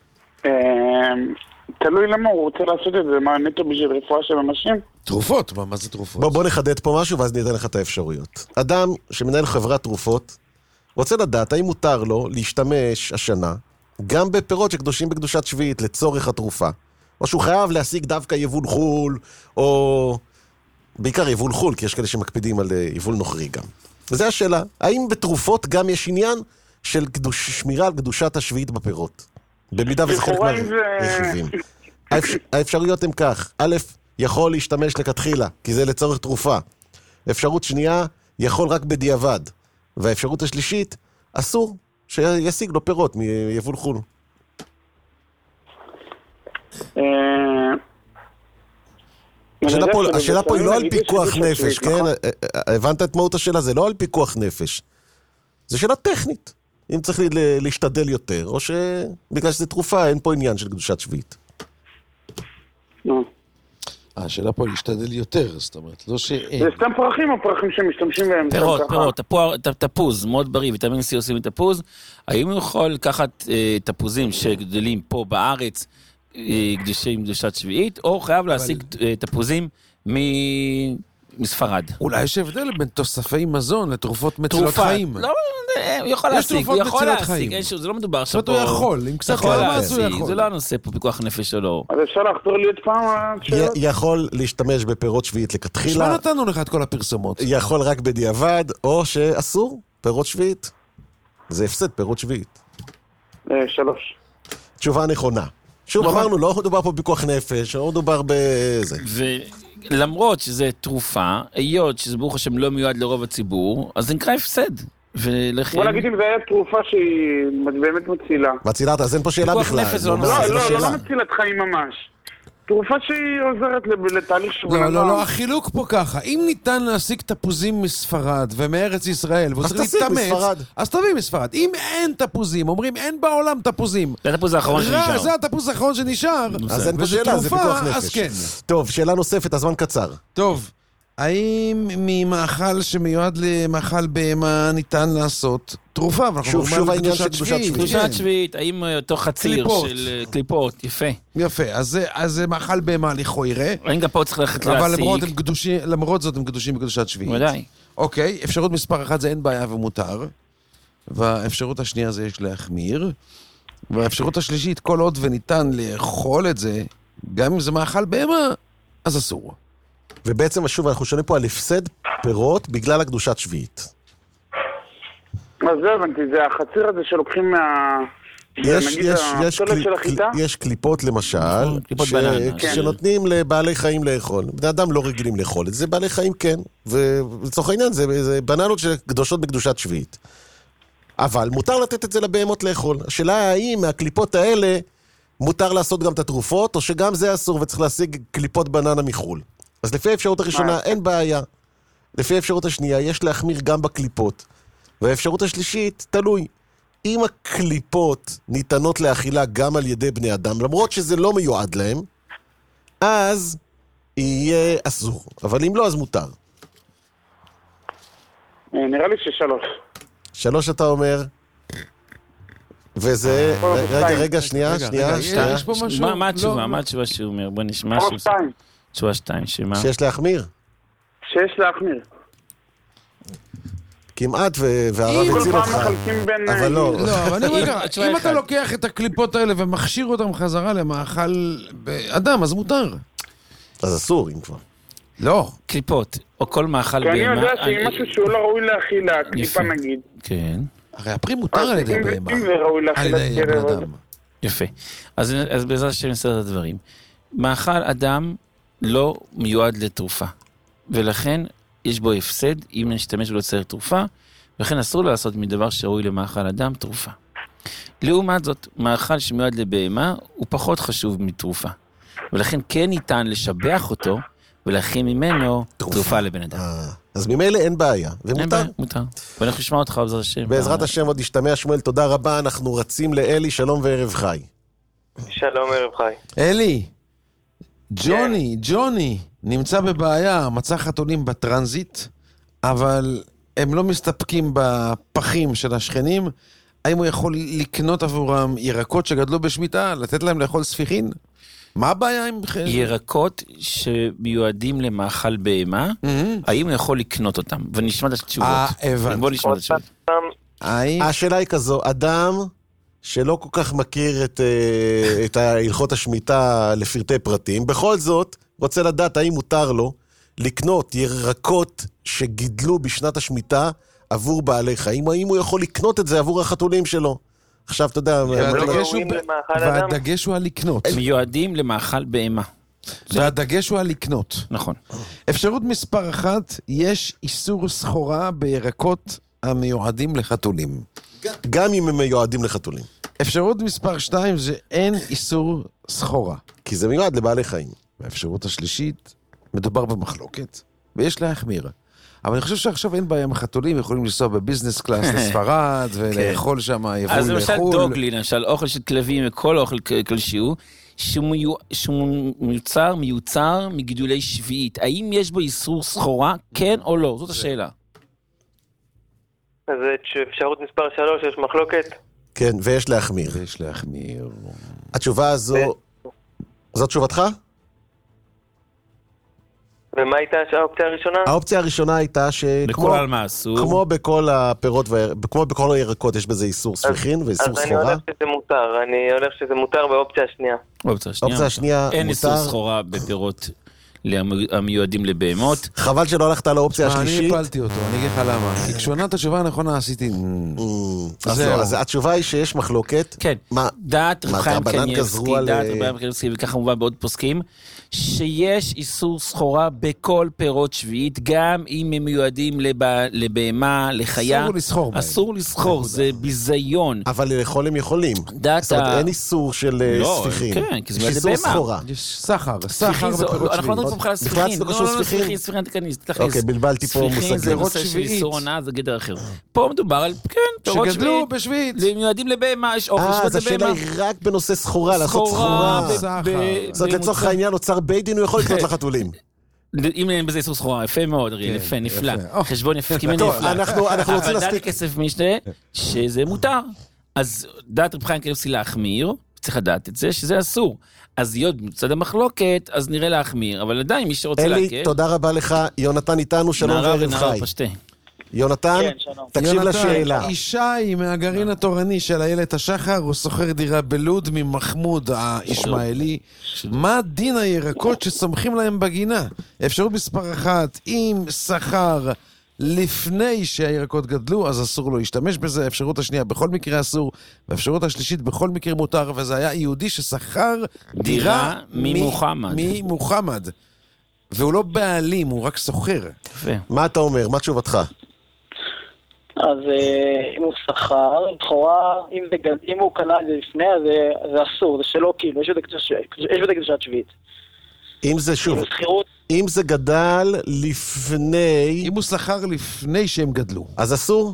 תלוי למה הוא רוצה לעשות את זה, מה נטו בשביל רפואה של אנשים? תרופות, מה זה תרופות? בוא, בוא נחדד פה משהו ואז ניתן לך את האפשרויות. אדם שמנהל חברת תרופות רוצה לדעת האם מותר לו להשתמש השנה גם בפירות שקדושים בקדושת שביעית לצורך התרופה, או שהוא חייב להשיג דווקא יבול חול, או בעיקר יבול חול, כי יש כאלה שמקפידים על יבול נוכרי גם. וזו השאלה, האם בתרופות גם יש עניין של קדוש, שמירה על קדושת השביעית בפירות? במידה וזה חלק מהרכיבים. האפשר, האפשרויות הן כך, א', יכול להשתמש לכתחילה, כי זה לצורך תרופה. אפשרות שנייה, יכול רק בדיעבד. והאפשרות השלישית, אסור שישיג לו פירות מיבול חול. השאלה פה, השאלה פה היא לא על פיקוח נפש, כן? הבנת את מהות השאלה? זה לא על פיקוח נפש. זה שאלה טכנית. אם צריך להשתדל יותר, או שבגלל שזה תרופה, אין פה עניין של קדושת שביעית. השאלה פה להשתדל יותר, זאת אומרת, לא שאין. זה סתם פרחים או פרחים שמשתמשים בהם? פירות, פירות, תפוז, מאוד בריא, ויטמין C עושים מתפוז. האם הוא יכול לקחת תפוזים שגדלים פה בארץ, קדושי קדושת שביעית, או חייב להשיג תפוזים מספרד. אולי יש הבדל בין תוספי מזון לתרופות מצילות חיים. לא, הוא יכול להשיג, הוא יכול להשיג, זה לא מדובר עכשיו פה. הוא יכול, עם קצת מאמץ הוא יכול. זה לא הנושא פה, פיקוח נפש שלו. אז אפשר לחזור לי עוד פעם? יכול להשתמש בפירות שביעית לכתחילה. שמה נתנו לך את כל הפרסומות? יכול רק בדיעבד, או שאסור, פירות שביעית. זה הפסד פירות שביעית. שלוש. תשובה נכונה. שוב אמרנו, לא מדובר פה פיקוח נפש, לא מדובר בזה. ולמרות שזה תרופה, היות שזה ברוך השם לא מיועד לרוב הציבור, אז זה נקרא הפסד. בוא נגיד אם זה היה תרופה שהיא באמת מצילה. מצילה, אז אין פה שאלה בכלל. לא, לא, לא מצילת חיים ממש. תרופה שהיא עוזרת לתהליך שבונה. לא, לא, לא, החילוק פה ככה. אם ניתן להשיג תפוזים מספרד ומארץ ישראל, והוא צריך להתאמץ, אז תביא מספרד. אם אין תפוזים, אומרים אין בעולם תפוזים. זה התפוז האחרון שנשאר. זה התפוז האחרון שנשאר. אז אין פה שאלה, זה פיקוח נפש. אז כן. טוב, שאלה נוספת, הזמן קצר. טוב. האם ממאכל שמיועד למאכל בהמה ניתן לעשות תרופה? שוב, שוב העניין של קדושת שביעית. קדושת שביעית, האם אותו חציר של קליפות, יפה. יפה, אז זה מאכל בהמה לכאורה. אין גם פה צריך ללכת להשיג. אבל למרות זאת הם קדושים בקדושת שביעית. ודאי. אוקיי, אפשרות מספר אחת זה אין בעיה ומותר. והאפשרות השנייה זה יש להחמיר. והאפשרות השלישית, כל עוד וניתן לאכול את זה, גם אם זה מאכל בהמה, אז אסור. ובעצם, שוב, אנחנו שונים פה על הפסד פירות בגלל הקדושת שביעית. אז זה הבנתי, זה החציר הזה שלוקחים מה... יש, יש, יש, קל... יש קליפות למשל, ש... כן. שנותנים לבעלי חיים לאכול. בני אדם לא רגילים לאכול את זה, בעלי חיים כן. ולצורך העניין, זה, זה בננות שקדושות בקדושת שביעית. אבל מותר לתת את זה לבהמות לאכול. השאלה האם מהקליפות האלה מותר לעשות גם את התרופות, או שגם זה אסור וצריך להשיג קליפות בננה מחול. אז לפי האפשרות הראשונה אין בעיה. לפי האפשרות השנייה יש להחמיר גם בקליפות. והאפשרות השלישית תלוי. אם הקליפות ניתנות לאכילה גם על ידי בני אדם, למרות שזה לא מיועד להם, אז יהיה אסור. אבל אם לא, אז מותר. נראה לי ששלוש. שלוש אתה אומר. וזה... רגע, רגע, שנייה, שנייה, שנייה. מה התשובה? מה התשובה שהוא אומר? בוא נשמע. שתיים. תשובה שתיים, שמה? שיש להחמיר. שיש להחמיר. כמעט והרב הציל אותך. אבל לא. לא, אבל אני אומר, אם אתה לוקח את הקליפות האלה ומכשיר אותם חזרה למאכל אדם, אז מותר. אז אסור, אם כבר. לא. קליפות, או כל מאכל בהמה. כי אני יודע שאם משהו שהוא לא ראוי לאכילה, קליפה נגיד. כן. הרי הפרי מותר על ידי בהמה. אם זה ראוי לאכילה, יפה. אז בעזרת השם נסתר את הדברים. מאכל אדם לא מיועד לתרופה, ולכן יש בו הפסד אם נשתמש ולא צריך תרופה, ולכן אסור לעשות מדבר שראוי למאכל אדם תרופה. לעומת זאת, מאכל שמיועד לבהמה הוא פחות חשוב מתרופה, ולכן כן ניתן לשבח אותו ולהכין ממנו תרופה, תרופה לבן אדם. אז ממילא אין בעיה, ומותר. אין בעיה, מותר. ואנחנו נשמע אותך בעזרת השם. בעזרת השם עוד נשתמע. שמואל, תודה רבה. אנחנו רצים לאלי, שלום וערב חי. שלום ערב חי. אלי, ג'וני, ג'וני, נמצא בבעיה, מצא חתולים בטרנזיט, אבל הם לא מסתפקים בפחים של השכנים. האם הוא יכול לקנות עבורם ירקות שגדלו בשמיטה, לתת להם לאכול ספיחין? מה הבעיה עם... ירקות שמיועדים למאכל בהמה, האם הוא יכול לקנות אותם? ונשמע את התשובות. אה, הבנתי. בוא נשמע את התשובות. השאלה היא כזו, אדם שלא כל כך מכיר את, את הלכות השמיטה לפרטי פרטים, בכל זאת רוצה לדעת האם מותר לו לקנות ירקות שגידלו בשנת השמיטה עבור בעלי חיים, האם הוא יכול לקנות את זה עבור החתולים שלו. עכשיו אתה יודע, והדגש הוא על לקנות. מיועדים למאכל בהמה. והדגש הוא על לקנות. נכון. אפשרות מספר אחת, יש איסור סחורה בירקות המיועדים לחתולים. גם אם הם מיועדים לחתולים. אפשרות מספר שתיים זה אין איסור סחורה. כי זה מיועד לבעלי חיים. והאפשרות השלישית, מדובר במחלוקת, ויש להחמיר. אבל אני חושב שעכשיו אין בעיה עם החתולים, יכולים לנסוע בביזנס קלאס לספרד, ולאכול שם, יבואו לאכול. אז למשל דוגלי, למשל אוכל של כלבים וכל אוכל כלשהו, שהוא מיוצר, מיוצר מגידולי שביעית. האם יש בו איסור סחורה, כן או לא? זאת השאלה. אז אפשרות מספר שלוש, יש מחלוקת? כן, ויש להחמיר. ויש להחמיר. התשובה הזו, זאת תשובתך? ומה הייתה האופציה הראשונה? האופציה הראשונה הייתה ש... בכל עלמה אסור. כמו בכל הפירות, כמו בכל הירקות, יש בזה איסור ספיחין ואיסור סחורה. אז אני הולך שזה מותר, אני הולך שזה מותר באופציה השנייה. באופציה השנייה. האופציה השנייה מותר. אין איסור סחורה בפירות המיועדים לבהמות. חבל שלא הלכת על האופציה השלישית. אני הפלתי אותו, אני אגיד לך למה. כי כשעונה את התשובה הנכונה עשיתי... אז התשובה היא שיש מחלוקת. כן. דעת רב חיים קניאבסקי, דעת רב חיים קניאבסקי, וככה מובן בעוד פוסקים, שיש איסור סחורה בכל פירות שביעית, גם אם הם מיועדים לבהמה, לחיה. אסור לסחור בהם. אסור לסחור, זה ביזיון. אבל לאכול הם יכולים. זאת אומרת, אין איסור של ספיחין. כן, כי זה יש איסור סחורה. יש סחר, סחר בפירות שביעית. אנחנו לא מדברים בכלל על ספיחין. לא, לא, לא, ספיחין, ספיחין תכניס. אוקיי, בלבלתי פה מושגים. ספיחין זה נושא של איסור עונה, זה גדר אחר. פה מדובר על, כן, פירות שביעית. שגדלו בשביעית. מיועדים לבהמה, יש אוכל אה, אז השאלה היא רק בנושא סחורה, לעשות סחורה. זאת אומרת, לצורך העניין, אוצר בית דין, הוא יכול לקנות לחתולים. אם אין בזה איסור סחורה, יפה מאוד, יפה, נפלא. חשבון יפה, כמעט נפלא. אנחנו רוצים אבל להספיק. דעת כסף משנה, שזה מותר. אז דעת רב חיים קניאבסקי להחמיר, צריך לדעת את זה, שזה אסור. אז להיות מצד המחלוקת, אז נראה להחמיר, אבל עדיין מי שרוצה להקל... אלי, תודה רבה לך, יונתן איתנו, שלום וערב חי. יונתן, תקשיב לשאלה. ישי מהגרעין התורני של איילת השחר, הוא סוחר דירה בלוד ממחמוד הישמעאלי. מה דין הירקות שצומחים להם בגינה? אפשרות מספר אחת, אם שכר לפני שהירקות גדלו, אז אסור לו להשתמש בזה. האפשרות השנייה, בכל מקרה אסור. והאפשרות השלישית, בכל מקרה מותר. וזה היה יהודי ששכר דירה ממוחמד. ממוחמד. והוא לא בעלים, הוא רק סוחר. מה אתה אומר? מה תשובתך? אז אם הוא שכר, לכאורה, אם הוא קנה את זה לפני, אז זה אסור, זה שלא כאילו, יש בזה קדושת שביעית. אם זה שוב, אם זה גדל לפני... אם הוא שכר לפני שהם גדלו. אז אסור?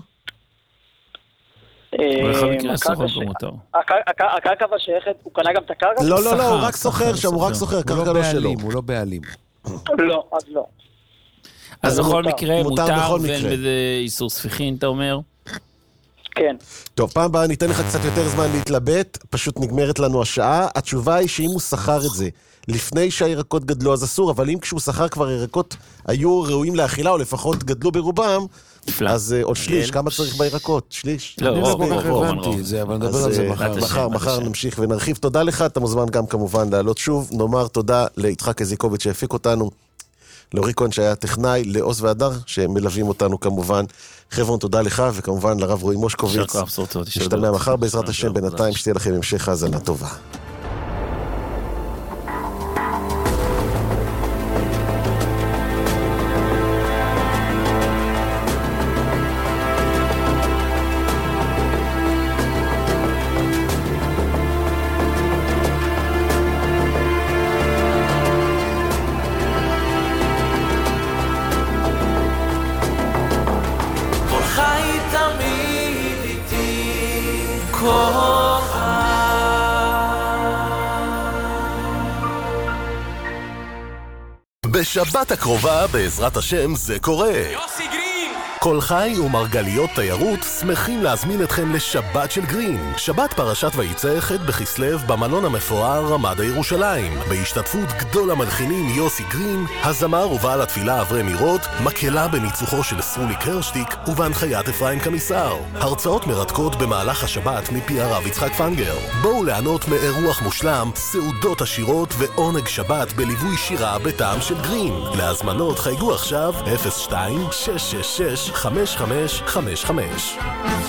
הקרקע בשייכת, הוא קנה גם את הקרקע? לא, לא, לא, הוא רק סוחר שם, הוא רק סוחר, קרקע לא שלו. הוא לא בעלים. לא, אז לא. אז בכל מקרה מותר ואין בזה איסור ספיחין, אתה אומר? כן. טוב, פעם הבאה ניתן לך קצת יותר זמן להתלבט, פשוט נגמרת לנו השעה. התשובה היא שאם הוא שכר את זה לפני שהירקות גדלו אז אסור, אבל אם כשהוא שכר כבר הירקות היו ראויים לאכילה, או לפחות גדלו ברובם, אז עוד שליש, כמה צריך בירקות? שליש? לא, לא כל כך הבנתי את זה, אבל נדבר על זה מחר. מחר, מחר נמשיך ונרחיב. תודה לך, אתה מוזמן גם כמובן לעלות שוב. נאמר תודה ליצחק אזיקוביץ' שהפיק אותנו, לאורי כהן שהיה טכנאי, לעוז והדר שמלווים אותנו כמובן. חבר'ה, תודה לך, וכמובן לרב רועי מושקוביץ. נשתמע מחר בעזרת השם, בינתיים שתהיה לכם המשך האזנה טובה. בשבת הקרובה, בעזרת השם, זה קורה. יוסי גרין! כל חי ומרגליות תיירות שמחים להזמין אתכם לשבת של גרין. שבת פרשת וייצא ח' בכסלו במלון המפואר רמדה ירושלים. בהשתתפות גדול המלחינים יוסי גרין, הזמר ובעל התפילה אברי מירות, מקהלה בניצוחו של סרולי קרשטיק ובהנחיית אפרים קמיסר. הרצאות מרתקות במהלך השבת מפי הרב יצחק פנגר. בואו ליהנות מאירוח מושלם, סעודות עשירות ועונג שבת בליווי שירה בטעם של גרין. להזמנות חייגו עכשיו אפס שתיים שש שש שש חמש חמש חמש חמש.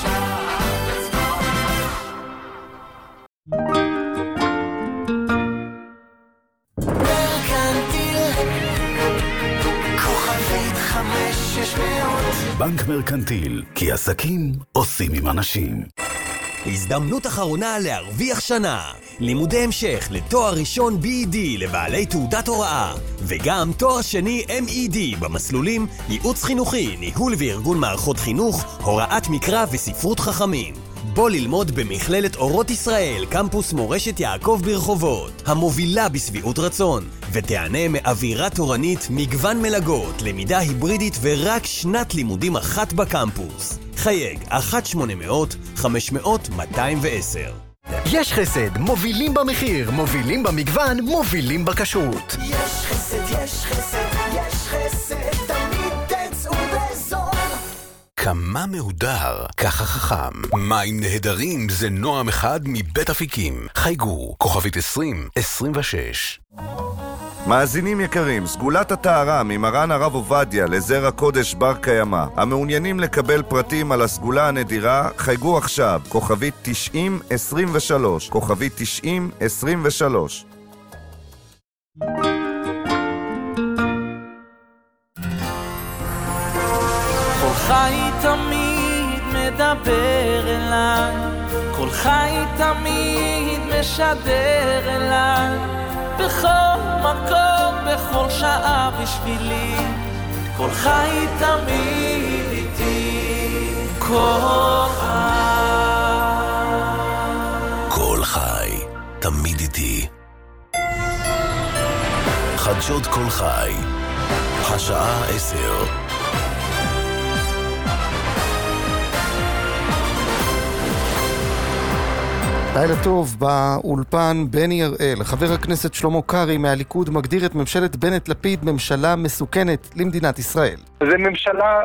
בנק מרקנטיל, כי עסקים עושים עם אנשים. הזדמנות אחרונה להרוויח שנה. לימודי המשך לתואר ראשון בי אי די לבעלי תעודת הוראה, וגם תואר שני אם אי די במסלולים ייעוץ חינוכי, ניהול וארגון מערכות חינוך, הוראת מקרא וספרות חכמים. בוא ללמוד במכללת אורות ישראל, קמפוס מורשת יעקב ברחובות, המובילה בסביעות רצון, ותענה מאווירה תורנית, מגוון מלגות, למידה היברידית ורק שנת לימודים אחת בקמפוס. חייג אחת שמונה מאות חמש מאות מאתיים ועשר. יש חסד, מובילים במחיר, מובילים במגוון, מובילים בכשרות. יש חסד, יש חסד, יש חסד, תמיד תצאו בזול. כמה מהודר, ככה חכם. מים נהדרים זה נועם אחד מבית אפיקים. חייגו, כוכבית עשרים עשרים ושש. מאזינים יקרים, סגולת הטהרה ממרן הרב עובדיה לזרע קודש בר קיימא. המעוניינים לקבל פרטים על הסגולה הנדירה, חייגו עכשיו, כוכבית תשעים עשרים ושלוש, כוכבית תשעים עשרים ושלוש. כל חי תמיד מדבר אליי, כל חי תמיד משדר אליי, בכל מקום, בכל שעה בשבילי, כל חי תמיד איתי, כל חי. כל חי, תמיד איתי. חדשות כל חי, השעה עשר. לילה טוב, באולפן בני הראל. חבר הכנסת שלמה קרעי מהליכוד מגדיר את ממשלת בנט-לפיד ממשלה מסוכנת למדינת ישראל. זו ממשלה